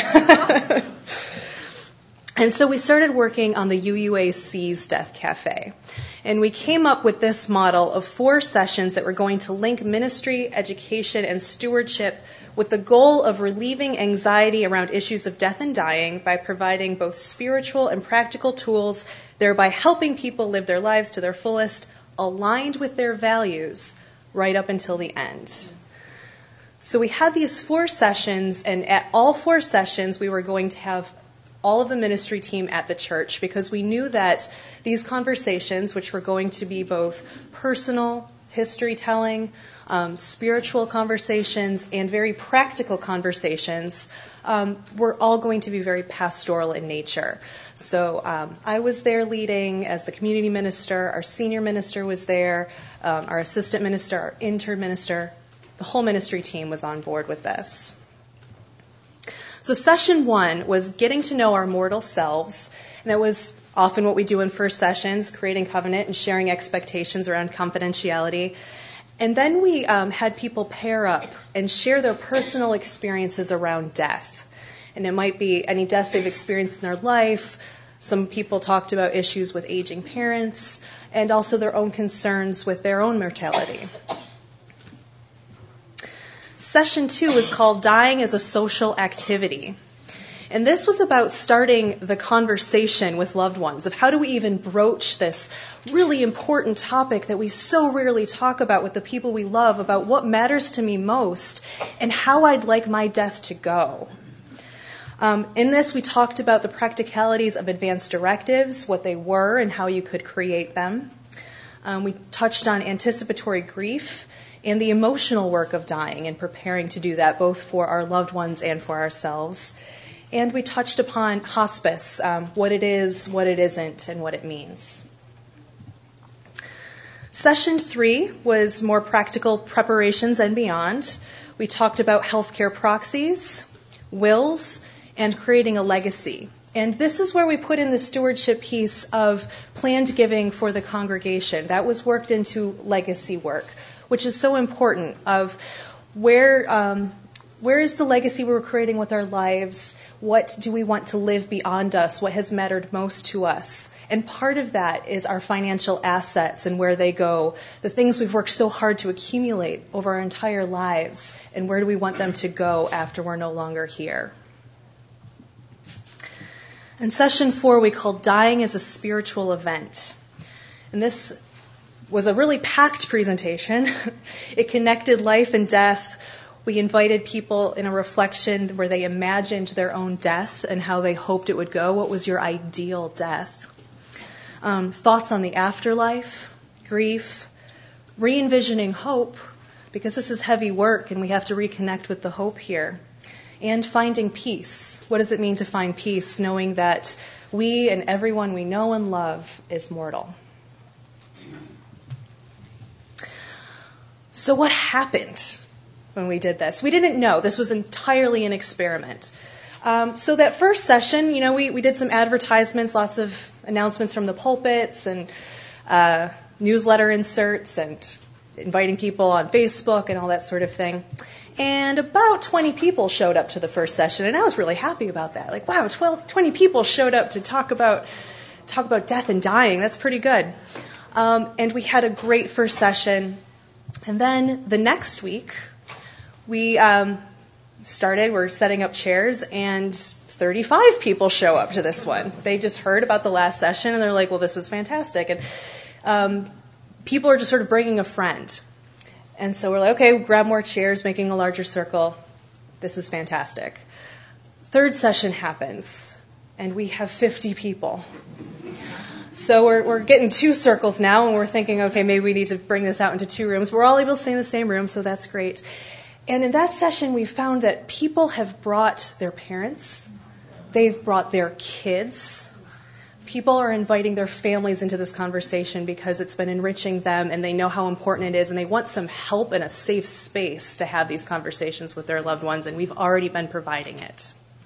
And so we started working on the U U A C's Death Cafe. And we came up with this model of four sessions that were going to link ministry, education, and stewardship with the goal of relieving anxiety around issues of death and dying by providing both spiritual and practical tools, thereby helping people live their lives to their fullest, aligned with their values, right up until the end. So we had these four sessions, and at all four sessions we were going to have all of the ministry team at the church, because we knew that these conversations, which were going to be both personal, history telling, um, spiritual conversations, and very practical conversations, um, were all going to be very pastoral in nature. So um, I was there leading as the community minister, our senior minister was there, um, our assistant minister, our intern minister, the whole ministry team was on board with this. So session one was getting to know our mortal selves, and that was often what we do in first sessions, creating covenant and sharing expectations around confidentiality. And then we um, had people pair up and share their personal experiences around death. And it might be any deaths they've experienced in their life. Some people talked about issues with aging parents and also their own concerns with their own mortality. Session two was called Dying as a Social Activity. And this was about starting the conversation with loved ones of how do we even broach this really important topic that we so rarely talk about with the people we love, about what matters to me most and how I'd like my death to go. Um, in this, we talked about the practicalities of advance directives, what they were and how you could create them. Um, we touched on anticipatory grief and the emotional work of dying and preparing to do that both for our loved ones and for ourselves. And we touched upon hospice, um, what it is, what it isn't, and what it means. Session three was more practical preparations and beyond. We talked about healthcare proxies, wills, and creating a legacy. And this is where we put in the stewardship piece of planned giving for the congregation. That was worked into legacy work, which is so important of where um, where is the legacy we're creating with our lives? What do we want to live beyond us? What has mattered most to us? And part of that is our financial assets and where they go, the things we've worked so hard to accumulate over our entire lives, and where do we want them to go after we're no longer here? In session four, we called Dying as a Spiritual Event. And this was a really packed presentation. It connected life and death. We invited people in a reflection where they imagined their own death and how they hoped it would go. What was your ideal death? Um, thoughts on the afterlife, grief, re-envisioning hope, because this is heavy work and we have to reconnect with the hope here. And finding peace. What does it mean to find peace, knowing that we and everyone we know and love is mortal? So what happened when we did this? We didn't know. This was entirely an experiment. Um, so that first session, you know, we, we did some advertisements, lots of announcements from the pulpits and uh, newsletter inserts and inviting people on Facebook and all that sort of thing. And about twenty people showed up to the first session, and I was really happy about that. Like, wow, twelve, twenty people showed up to talk about talk about death and dying. That's pretty good. Um, and we had a great first session. And then the next week, we um, started, we're setting up chairs, and thirty-five people show up to this one. They just heard about the last session, and they're like, well, this is fantastic. And um, people are just sort of bringing a friend. And so we're like, okay, grab more chairs, making a larger circle. This is fantastic. Third session happens, and we have fifty people. So we're we're getting two circles now, and we're thinking, okay, maybe we need to bring this out into two rooms. We're all able to stay in the same room, so that's great. And in that session, we found that people have brought their parents. They've brought their kids. People are inviting their families into this conversation because it's been enriching them and they know how important it is and they want some help and a safe space to have these conversations with their loved ones, and we've already been providing it.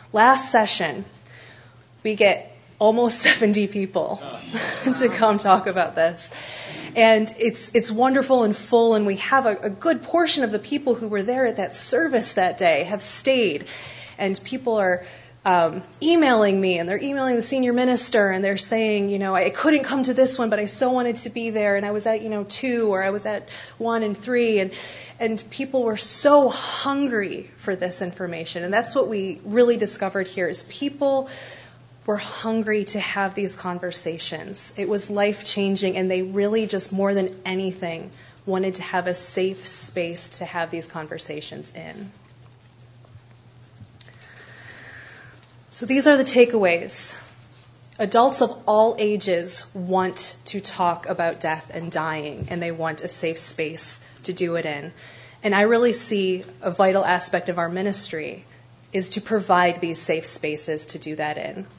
Last session, we get almost seventy people to come talk about this. And it's it's wonderful and full, and we have a, a good portion of the people who were there at that service that day have stayed. And people are um, emailing me, and they're emailing the senior minister, and they're saying, you know, I couldn't come to this one, but I so wanted to be there, and I was at, you know, two, or I was at one and three, and and people were so hungry for this information. And that's what we really discovered here, is people were hungry to have these conversations. It was life-changing, and they really just, more than anything, wanted to have a safe space to have these conversations in. So these are the takeaways. Adults of all ages want to talk about death and dying, and they want a safe space to do it in. And I really see a vital aspect of our ministry is to provide these safe spaces to do that in.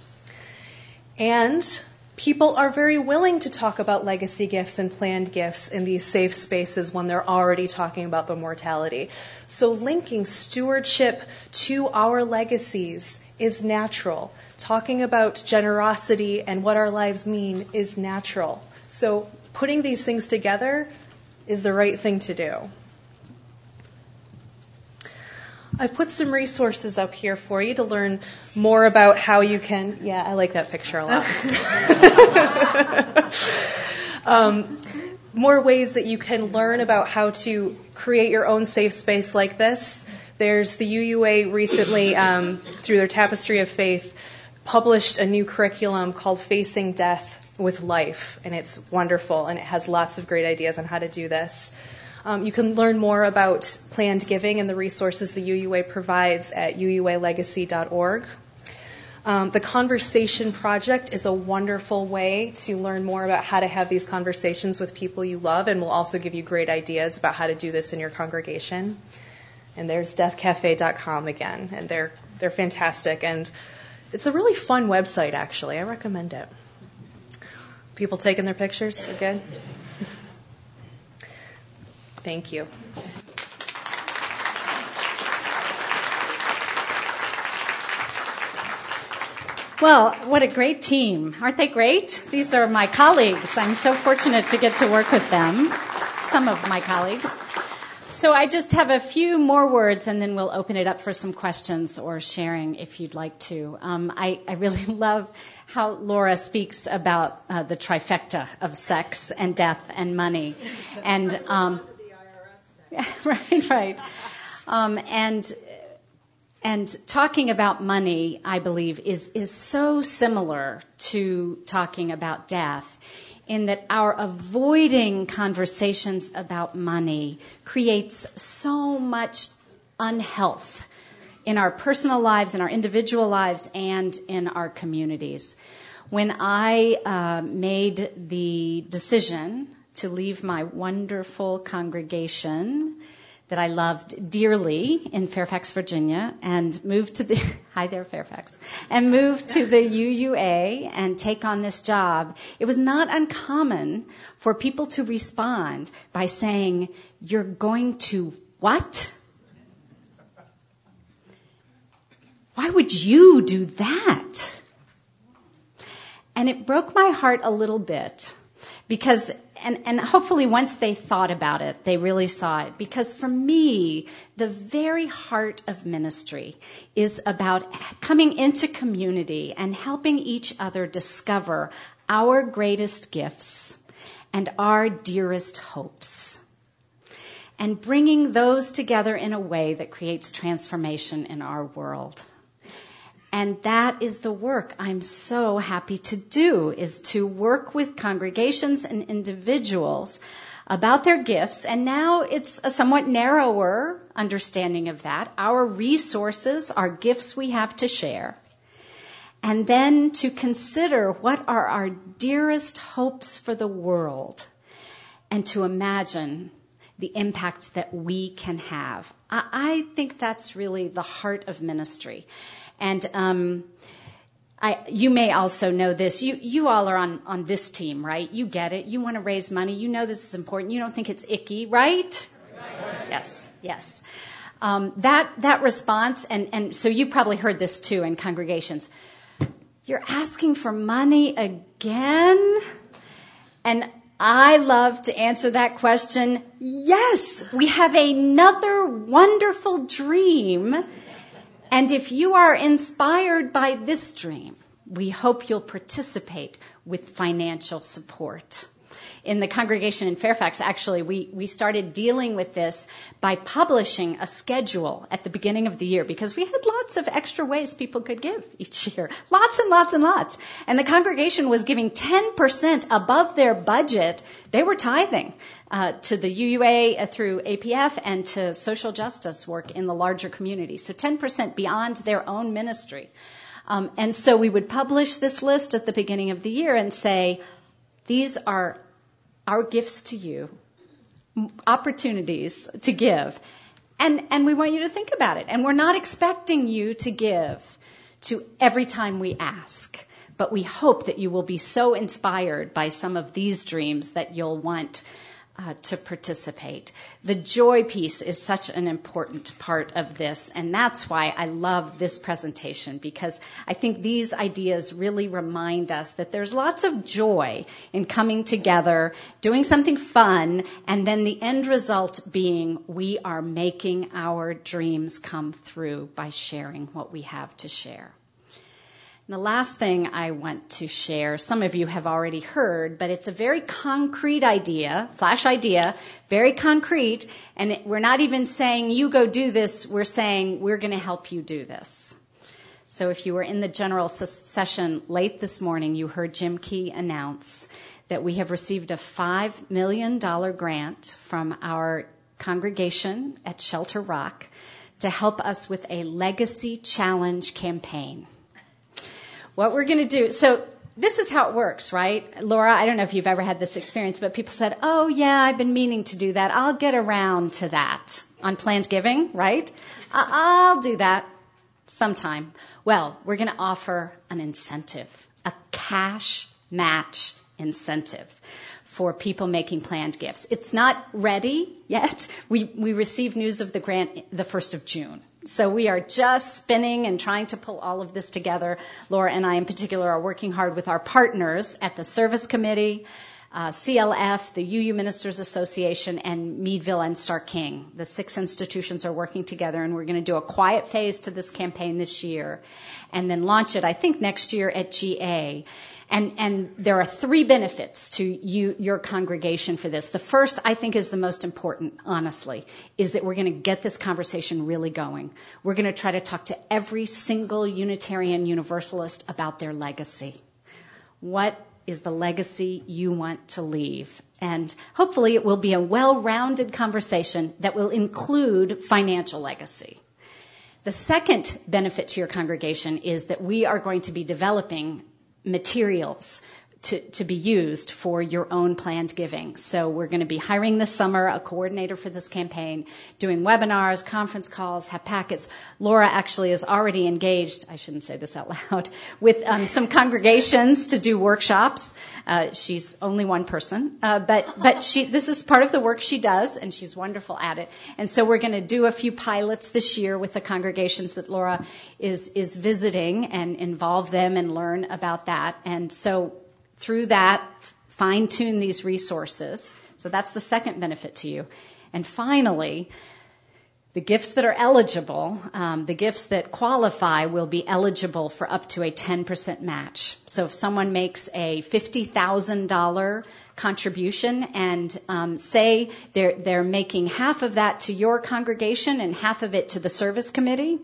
And people are very willing to talk about legacy gifts and planned gifts in these safe spaces when they're already talking about the mortality. So linking stewardship to our legacies is natural. Talking about generosity and what our lives mean is natural. So putting these things together is the right thing to do. I've put some resources up here for you to learn more about how you can... Yeah, I like that picture a lot. um, more ways that you can learn about how to create your own safe space like this. There's the U U A recently, um, through their Tapestry of Faith, published a new curriculum called Facing Death with Life, and it's wonderful, and it has lots of great ideas on how to do this. Um, you can learn more about planned giving and the resources the U U A provides at u u a legacy dot org. Um, the Conversation Project is a wonderful way to learn more about how to have these conversations with people you love, and will also give you great ideas about how to do this in your congregation. And there's death cafe dot com again, and they're they're fantastic, and it's a really fun website, actually. I recommend it. People taking their pictures? They're good? Thank you. Well, what a great team. Aren't they great? These are my colleagues. I'm so fortunate to get to work with them, some of my colleagues. So I just have a few more words, and then we'll open it up for some questions or sharing if you'd like to. Um, I, I really love how Laura speaks about uh, the trifecta of sex and death and money. And um, right, right. Um, and and talking about money, I believe, is is so similar to talking about death, in that our avoiding conversations about money creates so much unhealth in our personal lives, in our individual lives, and in our communities. When I uh, made the decision to leave my wonderful congregation that I loved dearly in Fairfax, Virginia, and moved to the, hi there, Fairfax, and moved to the U U A and take on this job, it was not uncommon for people to respond by saying, "You're going to what? Why would you do that?" And it broke my heart a little bit, because And, and hopefully once they thought about it, they really saw it. Because for me, the very heart of ministry is about coming into community and helping each other discover our greatest gifts and our dearest hopes, and bringing those together in a way that creates transformation in our world. And that is the work I'm so happy to do, is to work with congregations and individuals about their gifts. And now it's a somewhat narrower understanding of that. Our resources are gifts we have to share. And then to consider what are our dearest hopes for the world, and to imagine the impact that we can have. I, I think that's really the heart of ministry. And um, I, you may also know this. You, you all are on, on this team, right? You get it. You want to raise money. You know this is important. You don't think it's icky, right? Right. Yes, yes. Um, that that response, and, and so you've probably heard this too in congregations. You're asking for money again? And I love to answer that question. Yes, we have another wonderful dream. And if you are inspired by this dream, we hope you'll participate with financial support. In the congregation in Fairfax, actually, we, we started dealing with this by publishing a schedule at the beginning of the year because we had lots of extra ways people could give each year. Lots and lots and lots. And the congregation was giving ten percent above their budget. They were tithing uh, to the U U A uh, through A P F and to social justice work in the larger community. So ten percent beyond their own ministry. Um, and so we would publish this list at the beginning of the year and say, these are our gifts to you, opportunities to give. And, and we want you to think about it. And we're not expecting you to give to every time we ask, but we hope that you will be so inspired by some of these dreams that you'll want uh, to participate. The joy piece is such an important part of this, and that's why I love this presentation, because I think these ideas really remind us that there's lots of joy in coming together, doing something fun, and then the end result being we are making our dreams come through by sharing what we have to share. And the last thing I want to share, some of you have already heard, but it's a very concrete idea, flash idea, very concrete, and it, we're not even saying you go do this, we're saying we're going to help you do this. So if you were in the general ses- session late this morning, you heard Jim Key announce that we have received a five million dollars grant from our congregation at Shelter Rock to help us with a Legacy Challenge campaign. What we're going to do, so this is how it works, right? Laura, I don't know if you've ever had this experience, but people said, oh, yeah, I've been meaning to do that. I'll get around to that on planned giving, right? I'll do that sometime. Well, we're going to offer an incentive, a cash match incentive for people making planned gifts. It's not ready yet. We, we received news of the grant the first of June. So we are just spinning and trying to pull all of this together. Laura and I in particular are working hard with our partners at the Service Committee, uh, C L F, the U U Ministers Association, and Meadville and Stark King. The six institutions are working together, and we're going to do a quiet phase to this campaign this year and then launch it, I think, next year at G A. And, and there are three benefits to you, your congregation for this. The first, I think, is the most important, honestly, is that we're going to get this conversation really going. We're going to try to talk to every single Unitarian Universalist about their legacy. What is the legacy you want to leave? And hopefully it will be a well-rounded conversation that will include financial legacy. The second benefit to your congregation is that we are going to be developing materials to, to be used for your own planned giving. So we're going to be hiring this summer a coordinator for this campaign, doing webinars, conference calls, have packets. Laura actually is already engaged, I shouldn't say this out loud, with um, some congregations to do workshops. Uh, she's only one person, uh, but but she this is part of the work she does, and she's wonderful at it. And so we're going to do a few pilots this year with the congregations that Laura is is visiting and involve them and learn about that. And so through that, fine-tune these resources. So that's the second benefit to you. And finally, the gifts that are eligible, um, the gifts that qualify will be eligible for up to a ten percent match. So if someone makes a fifty thousand dollars contribution and um, say they're, they're making half of that to your congregation and half of it to the service committee,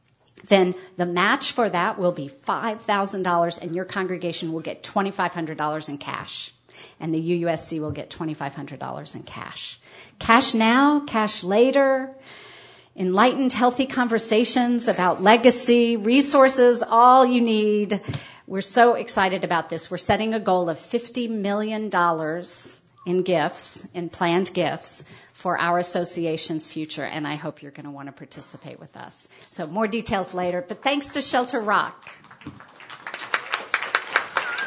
then the match for that will be five thousand dollars, and your congregation will get twenty-five hundred dollars in cash. And the U U S C will get twenty-five hundred dollars in cash. Cash now, cash later, enlightened, healthy conversations about legacy, resources, all you need. We're so excited about this. We're setting a goal of fifty million dollars in gifts, in planned gifts, for our association's future, and I hope you're going to want to participate with us. So more details later, but thanks to Shelter Rock.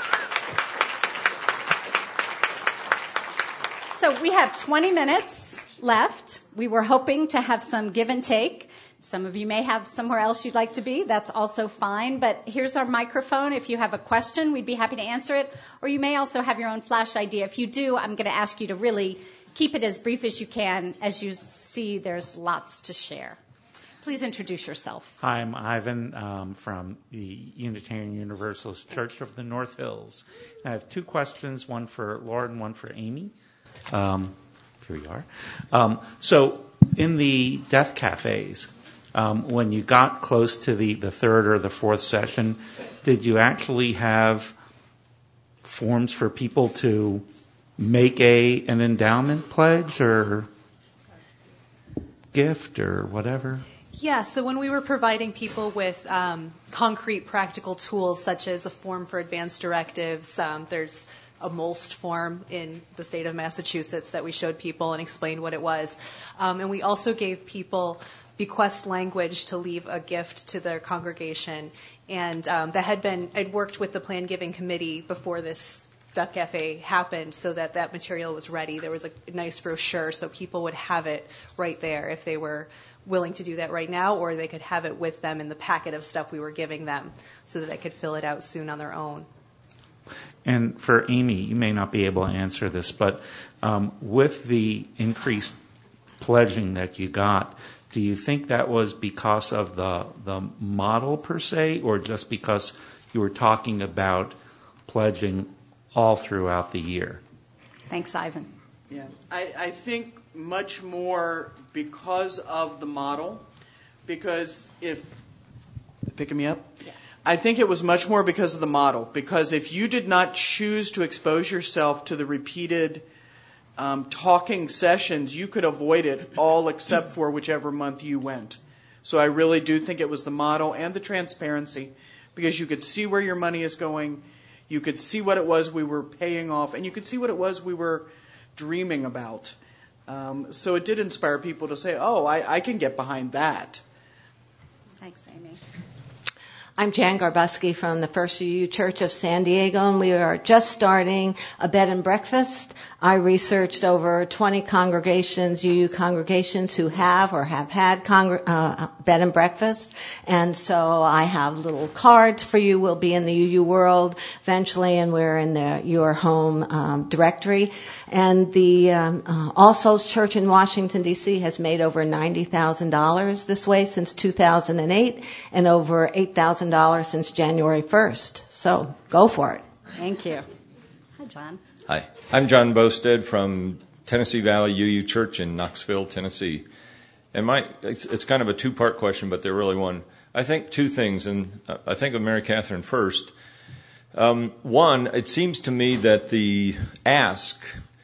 So we have twenty minutes left. We were hoping to have some give and take. Some of you may have somewhere else you'd like to be. That's also fine. But here's our microphone. If you have a question, we'd be happy to answer it. Or you may also have your own flash idea. If you do, I'm going to ask you to really keep it as brief as you can. As you see, there's lots to share. Please introduce yourself. Hi, I'm Ivan um, from the Unitarian Universalist Church of the North Hills. I have two questions, one for Laura and one for Amy. Um, here we are. Um, so in the death cafes, Um, when you got close to the, the third or the fourth session, did you actually have forms for people to make a an endowment pledge or gift or whatever? Yeah, so when we were providing people with um, concrete practical tools such as a form for advance directives, um, there's a MOLST form in the state of Massachusetts that we showed people and explained what it was. Um, and we also gave people bequest language to leave a gift to their congregation. And um, that had been, I'd worked with the Plan Giving Committee before this Death Cafe happened so that that material was ready. There was a nice brochure so people would have it right there if they were willing to do that right now, or they could have it with them in the packet of stuff we were giving them so that they could fill it out soon on their own. And for Amy, you may not be able to answer this, but um, with the increased pledging that you got, do you think that was because of the the model per se, or just because you were talking about pledging all throughout the year? Thanks, Ivan. Yeah, I, I think much more because of the model, because if, picking me up? Yeah. I think it was much more because of the model, because if you did not choose to expose yourself to the repeated Um, talking sessions, you could avoid it all except for whichever month you went. So I really do think it was the model and the transparency, because you could see where your money is going, you could see what it was we were paying off, and you could see what it was we were dreaming about. Um, so it did inspire people to say, oh, I, I can get behind that. Thanks, Amy. I'm Jan Garbuski from the First U U Church of San Diego, and we are just starting a bed and breakfast. I researched over twenty congregations, U U congregations, who have or have had congr- uh, bed and breakfast. And so I have little cards for you. We'll be in the U U World eventually, and we're in the Your Home um, directory. And the um, uh, All Souls Church in Washington, D C has made over ninety thousand dollars this way since two thousand eight, and over eight thousand dollars since January first. So go for it. Thank you. Hi, John. Hi. I'm John Bosted from Tennessee Valley U U Church in Knoxville, Tennessee. And my it's, it's kind of a two-part question, but they're really one. I think two things, and I think of Mary Catherine first. Um, one, it seems to me that the ask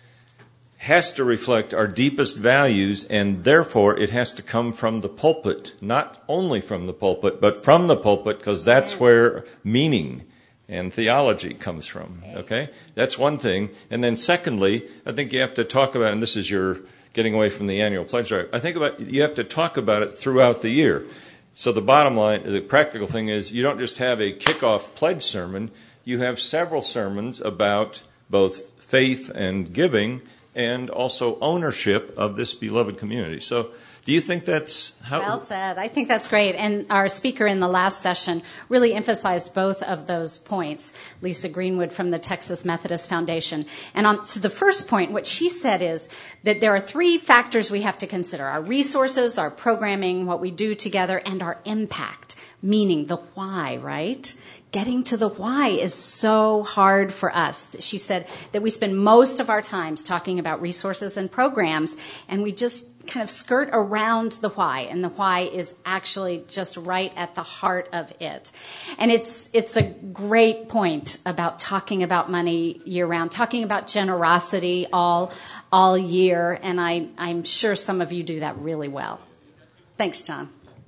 has to reflect our deepest values, and therefore it has to come from the pulpit, not only from the pulpit, but from the pulpit, because that's where meaning and theology comes from, okay? That's one thing. And then secondly, I think you have to talk about, and this is your getting away from the annual pledge drive, I think about you have to talk about it throughout the year. So the bottom line, the practical thing is you don't just have a kickoff pledge sermon, you have several sermons about both faith and giving and also ownership of this beloved community. So do you think that's how? Well said. I think that's great. And our speaker in the last session really emphasized both of those points, Lisa Greenwood from the Texas Methodist Foundation. And on to the first point, what she said is that there are three factors we have to consider: our resources, our programming, what we do together, and our impact, meaning the why, right? Getting to the why is so hard for us. She said that we spend most of our times talking about resources and programs, and we just kind of skirt around the why, and the why is actually just right at the heart of it. And it's it's a great point about talking about money year-round, talking about generosity all all year, and I, I'm sure some of you do that really well. Thanks, John.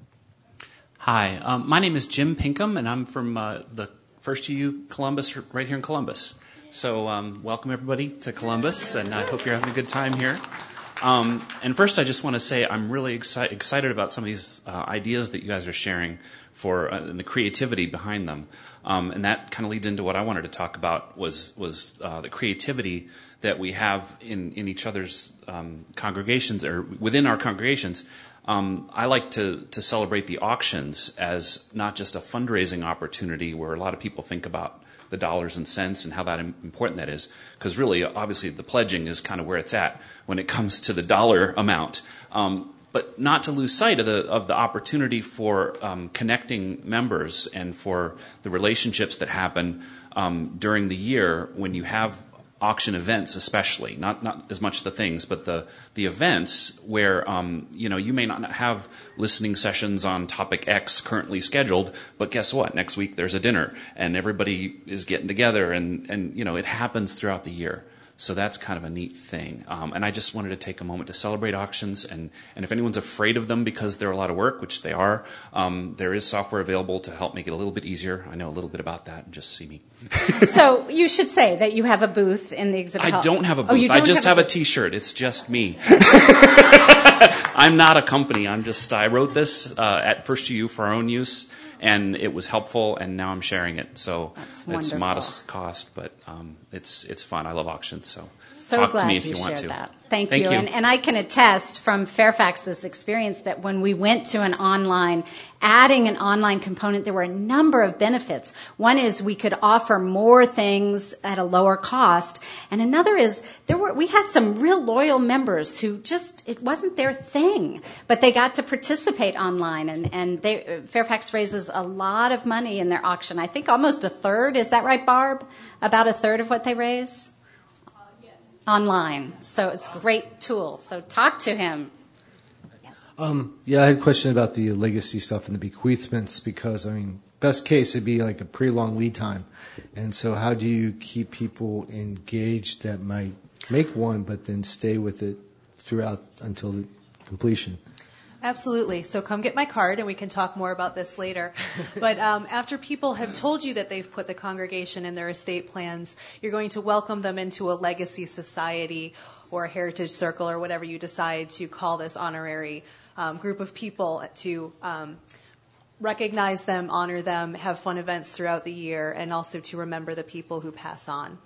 Hi, um, my name is Jim Pinkham, and I'm from uh, the First U U Columbus, right here in Columbus. So um, welcome, everybody, to Columbus, and I hope you're having a good time here. Um, and first, I just want to say I'm really exci- excited about some of these uh, ideas that you guys are sharing for uh, and the creativity behind them. Um, and that kind of leads into what I wanted to talk about was was uh, the creativity that we have in, in each other's um, congregations or within our congregations. Um, I like to, to celebrate the auctions as not just a fundraising opportunity where a lot of people think about the dollars and cents and how that important that is. Because really, obviously, the pledging is kind of where it's at when it comes to the dollar amount. Um, but not to lose sight of the of the opportunity for um, connecting members and for the relationships that happen um, during the year when you have auction events, especially not not as much the things, but the the events where um, you know you may not have listening sessions on topic X currently scheduled, but guess what? Next week there's a dinner and everybody is getting together, and and you know it happens throughout the year. So that's kind of a neat thing. Um, and I just wanted to take a moment to celebrate auctions. And, and if anyone's afraid of them because they're a lot of work, which they are, um, there is software available to help make it a little bit easier. I know a little bit about that. Just see me. So you should say that you have a booth in the exhibit hall. I don't have a booth. Oh, you don't I just have, have a, a T-shirt. It's just me. I'm not a company. I'm just, I wrote this uh, at First U for our own use. And it was helpful, and now I'm sharing it. So it's modest cost, but um, it's it's fun. I love auctions, so, so talk glad to me if you, you want shared to. That. Thank, Thank you. you. And, and I can attest from Fairfax's experience that when we went to an online, adding an online component, there were a number of benefits. One is we could offer more things at a lower cost, and another is there were we had some real loyal members who just it wasn't their thing, but they got to participate online, and and they, Fairfax raises a lot of money in their auction. I think almost a third. Is that right, Barb? About a third of what they raise? Online. So it's a great tool. So talk to him. Yes. Um, yeah, I had a question about the legacy stuff and the bequeathments because, I mean, best case, it'd be like a pretty long lead time. And so how do you keep people engaged that might make one but then stay with it throughout until the completion? Absolutely. So come get my card and we can talk more about this later. But um, after people have told you that they've put the congregation in their estate plans, you're going to welcome them into a legacy society or a heritage circle or whatever you decide to call this honorary um, group of people to um, recognize them, honor them, have fun events throughout the year, and also to remember the people who pass on.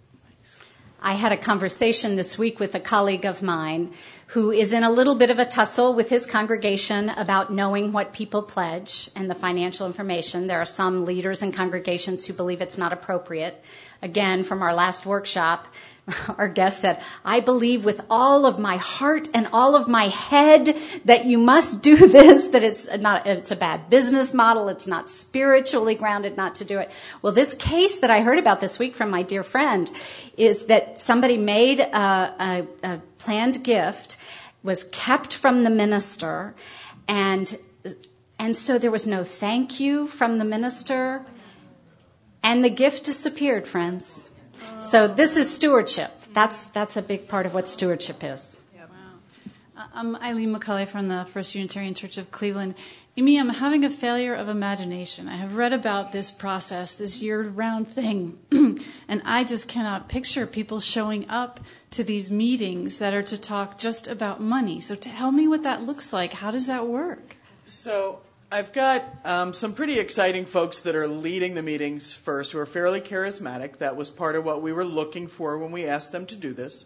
I had a conversation this week with a colleague of mine who is in a little bit of a tussle with his congregation about knowing what people pledge and the financial information. There are some leaders in congregations who believe it's not appropriate. Again, from our last workshop, our guest said, I believe with all of my heart and all of my head that you must do this, that it's not, it's a bad business model, it's not spiritually grounded not to do it. Well, this case that I heard about this week from my dear friend is that somebody made a, a, a planned gift, was kept from the minister, and and so there was no thank you from the minister, and the gift disappeared, friends. So this is stewardship. That's that's a big part of what stewardship is. Wow. I'm Eileen McCulley from the First Unitarian Church of Cleveland. Amy, I'm having a failure of imagination. I have read about this process, this year-round thing, and I just cannot picture people showing up to these meetings that are to talk just about money. So tell me what that looks like. How does that work? So I've got um, some pretty exciting folks that are leading the meetings first who are fairly charismatic. That was part of what we were looking for when we asked them to do this.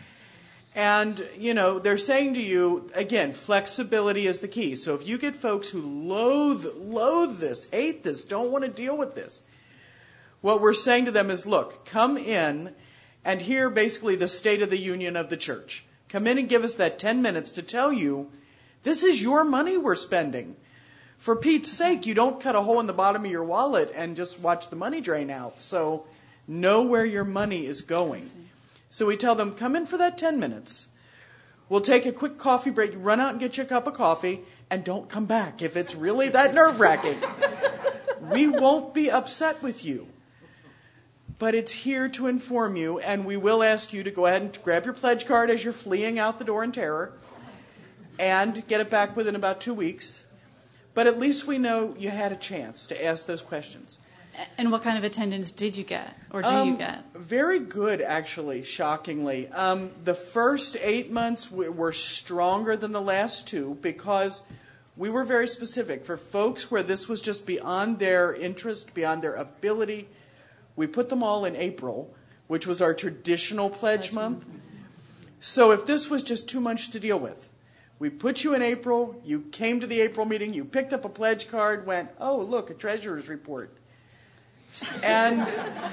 And, you know, they're saying to you, again, flexibility is the key. So if you get folks who loathe, loathe this, hate this, don't want to deal with this, what we're saying to them is, look, come in and hear basically the state of the union of the church. Come in and give us that ten minutes to tell you, this is your money we're spending. For Pete's sake, you don't cut a hole in the bottom of your wallet and just watch the money drain out. So know where your money is going. So we tell them, come in for that ten minutes. We'll take a quick coffee break. Run out and get you a cup of coffee, and don't come back if it's really that nerve-wracking. We won't be upset with you. But it's here to inform you, and we will ask you to go ahead and grab your pledge card as you're fleeing out the door in terror and get it back within about two weeks. But at least we know you had a chance to ask those questions. And what kind of attendance did you get, or do um, you get? Very good, actually, shockingly. Um, the first eight months were stronger than the last two because we were very specific. For folks where this was just beyond their interest, beyond their ability, we put them all in April, which was our traditional pledge month. So if this was just too much to deal with, we put you in April, you came to the April meeting, you picked up a pledge card, went, oh, look, a treasurer's report. And,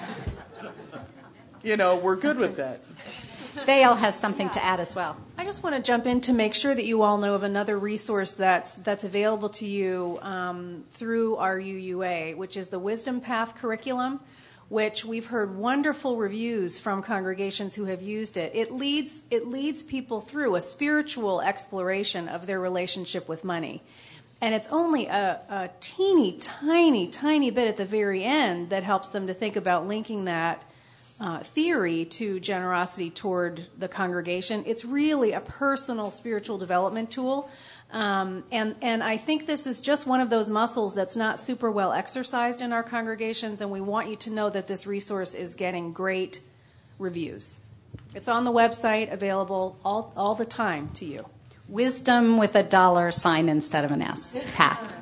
you know, we're good with that. Vale has something to add as well. I just want to jump in to make sure that you all know of another resource that's that's available to you um, through our U U A, which is the Wisdom Path curriculum, which we've heard wonderful reviews from congregations who have used it. It leads it leads people through a spiritual exploration of their relationship with money. And it's only a, a teeny, tiny, tiny bit at the very end that helps them to think about linking that uh, theory to generosity toward the congregation. It's really a personal spiritual development tool. Um, and, and I think this is just one of those muscles that's not super well exercised in our congregations, and we want you to know that this resource is getting great reviews. It's on the website, available all, all the time to you. Wisdom with a dollar sign instead of an S. Path.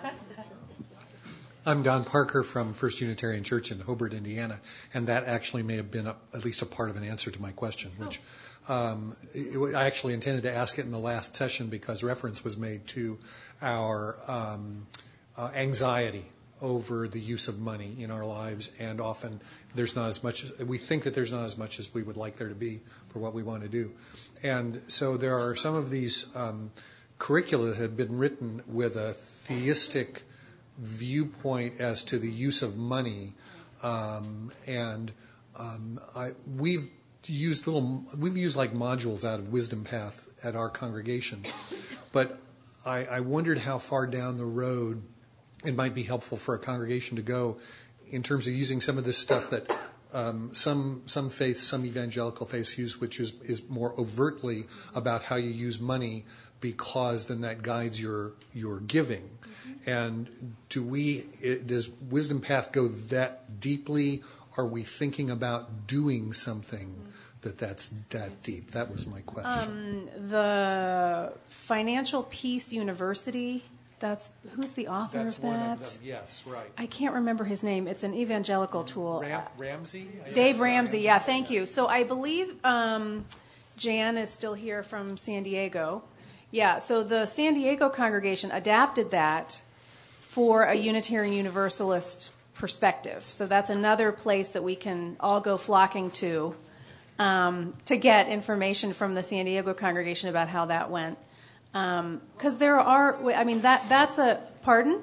I'm Don Parker from First Unitarian Church in Hobart, Indiana, and that actually may have been a, at least a part of an answer to my question, which um, it, I actually intended to ask it in the last session because reference was made to our um, uh, anxiety over the use of money in our lives, and often there's not as much, we think that there's not as much as we would like there to be for what we want to do. And so there are some of these um, curricula that have been written with a theistic viewpoint as to the use of money, um, and um, I, we've used little, we've used like modules out of Wisdom Path at our congregation, but I, I wondered how far down the road it might be helpful for a congregation to go in terms of using some of this stuff that um, some some faiths, some evangelical faiths use, which is, is more overtly about how you use money, because then that guides your your giving. Mm-hmm. And do we it, does Wisdom Path go that deeply? Are we thinking about doing something mm-hmm. that that's that deep? That was my question. Um, the Financial Peace University. That's who's the author That's of that? One of them. Yes, right. I can't remember his name. It's an evangelical tool. Ram- Ramsey? Dave Ramsey. Yeah, thank you. So I believe um, Jan is still here from San Diego. Yeah. So the San Diego congregation adapted that for a Unitarian Universalist perspective. So that's another place that we can all go flocking to um, to get information from the San Diego congregation about how that went. Because um, there are, I mean, that that's a, pardon?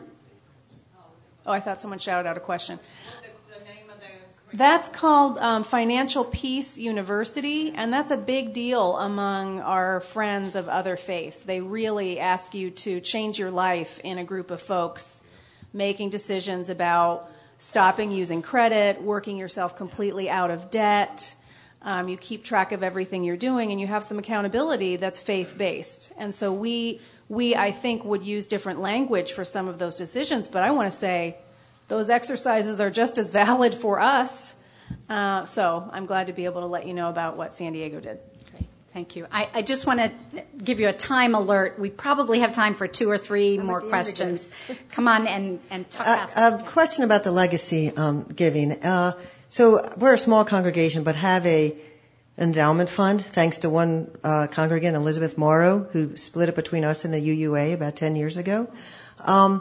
Oh, I thought someone shouted out a question. The, the name of the that's called um, Financial Peace University, and that's a big deal among our friends of other faiths. They really ask you to change your life in a group of folks, making decisions about stopping using credit, working yourself completely out of debt. Um, you keep track of everything you're doing, and you have some accountability that's faith-based. And so we, we, I think, would use different language for some of those decisions. But I want to say those exercises are just as valid for us. Uh, so I'm glad to be able to let you know about what San Diego did. Great. Thank you. I, I just want to give you a time alert. We probably have time for two or three I'm more questions. Come on and, and talk uh, fast. A question about the legacy um, giving. Uh, So we're a small congregation, but have a endowment fund, thanks to one uh, congregant, Elizabeth Morrow, who split it between us and the U U A about ten years ago. Um,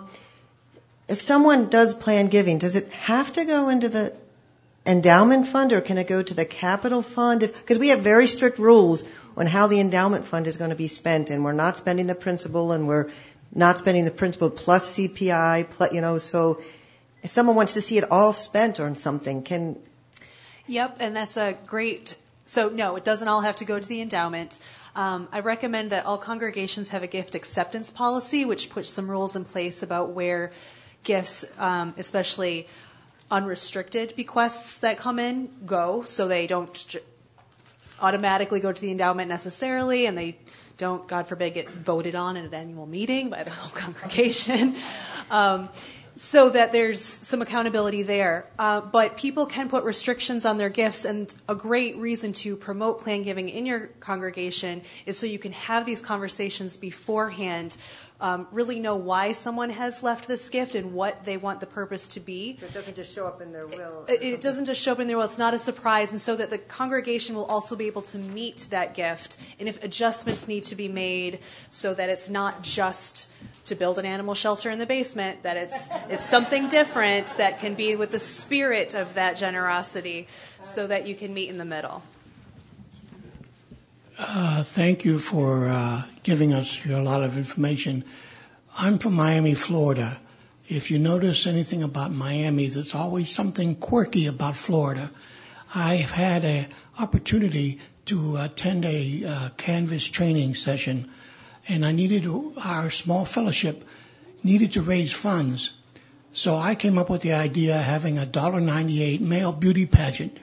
if someone does plan giving, does it have to go into the endowment fund, or can it go to the capital fund? Because we have very strict rules on how the endowment fund is going to be spent, and we're not spending the principal, and we're not spending the principal plus C P I, plus, you know, so if someone wants to see it all spent on something, can... Yep, and that's a great... So, no, it doesn't all have to go to the endowment. Um, I recommend that all congregations have a gift acceptance policy, which puts some rules in place about where gifts, um, especially unrestricted bequests that come in, go, so they don't automatically go to the endowment necessarily, and they don't, God forbid, get voted on at an annual meeting by the whole congregation. um so that there's some accountability there. Uh, but people can put restrictions on their gifts, and a great reason to promote planned giving in your congregation is so you can have these conversations beforehand, um, really know why someone has left this gift and what they want the purpose to be. So it doesn't just show up in their will. It, it doesn't just show up in their will. It's not a surprise, and so that the congregation will also be able to meet that gift, and if adjustments need to be made so that it's not just to build an animal shelter in the basement, that it's it's something different that can be with the spirit of that generosity so that you can meet in the middle. Uh, thank you for uh, giving us a lot of information. I'm from Miami, Florida. If you notice anything about Miami, there's always something quirky about Florida. I've had an opportunity to attend a uh, Canvas training session, and I needed to, our small fellowship needed to raise funds. So I came up with the idea of having a one dollar ninety-eight male beauty pageant.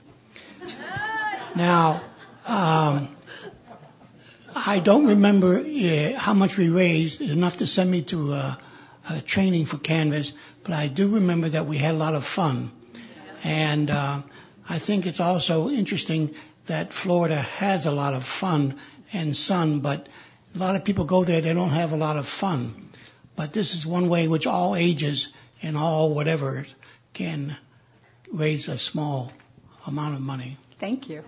Now, um, I don't remember uh, how much we raised, enough to send me to uh, a training for Canvas, but I do remember that we had a lot of fun. And uh, I think it's also interesting that Florida has a lot of fun and sun, but a lot of people go there, they don't have a lot of fun. But this is one way in which all ages and all whatever can raise a small amount of money. Thank you.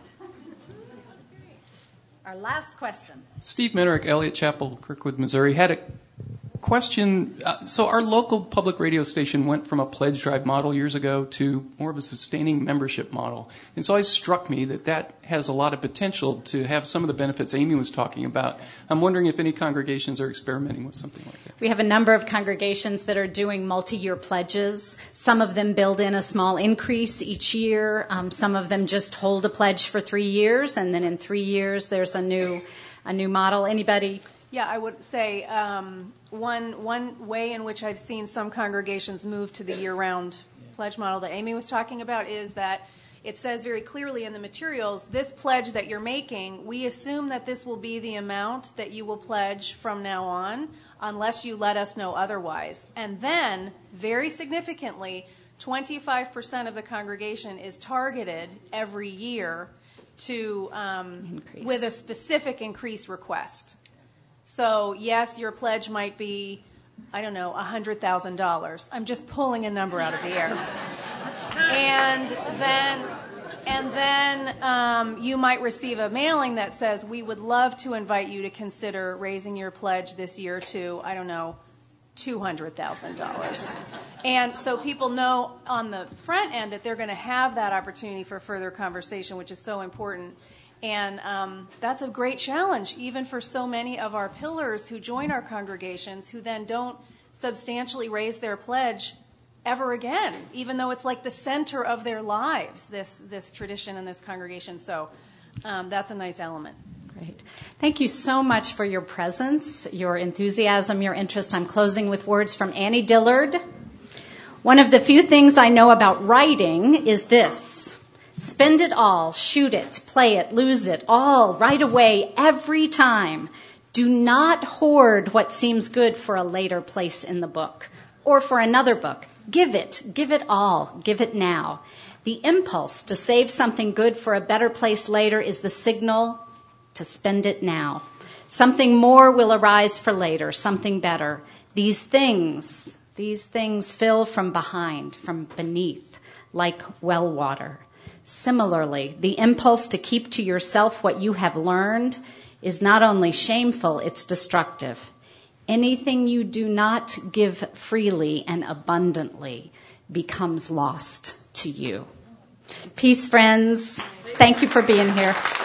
Our last question. Steve Minerick, Elliott Chapel, Kirkwood, Missouri, had a question. Uh, so our local public radio station went from a pledge drive model years ago to more of a sustaining membership model. And so it struck me that that has a lot of potential to have some of the benefits Amy was talking about. I'm wondering if any congregations are experimenting with something like that. We have a number of congregations that are doing multi-year pledges. Some of them build in a small increase each year. Um, some of them just hold a pledge for three years, and then in three years there's a new a new model. Anybody? Yeah, I would say um, one one way in which I've seen some congregations move to the year-round pledge model that Amy was talking about is that it says very clearly in the materials, this pledge that you're making, we assume that this will be the amount that you will pledge from now on, unless you let us know otherwise. And then, very significantly, twenty-five percent of the congregation is targeted every year to um, with a specific increase request. So, yes, your pledge might be, I don't know, one hundred thousand dollars. I'm just pulling a number out of the air. And then, and then um, you might receive a mailing that says, we would love to invite you to consider raising your pledge this year to, I don't know, two hundred thousand dollars. And so people know on the front end that they're going to have that opportunity for further conversation, which is so important. And um, that's a great challenge, even for so many of our pillars who join our congregations, who then don't substantially raise their pledge ever again, even though it's like the center of their lives, this this tradition and this congregation. So um, that's a nice element. Great. Thank you so much for your presence, your enthusiasm, your interest. I'm closing with words from Annie Dillard. One of the few things I know about writing is this. Spend it all, shoot it, play it, lose it, all, right away, every time. Do not hoard what seems good for a later place in the book or for another book. Give it, give it all, give it now. The impulse to save something good for a better place later is the signal to spend it now. Something more will arise for later, something better. These things, these things fill from behind, from beneath, like well water. Similarly, the impulse to keep to yourself what you have learned is not only shameful, it's destructive. Anything you do not give freely and abundantly becomes lost to you. Peace, friends. Thank you for being here.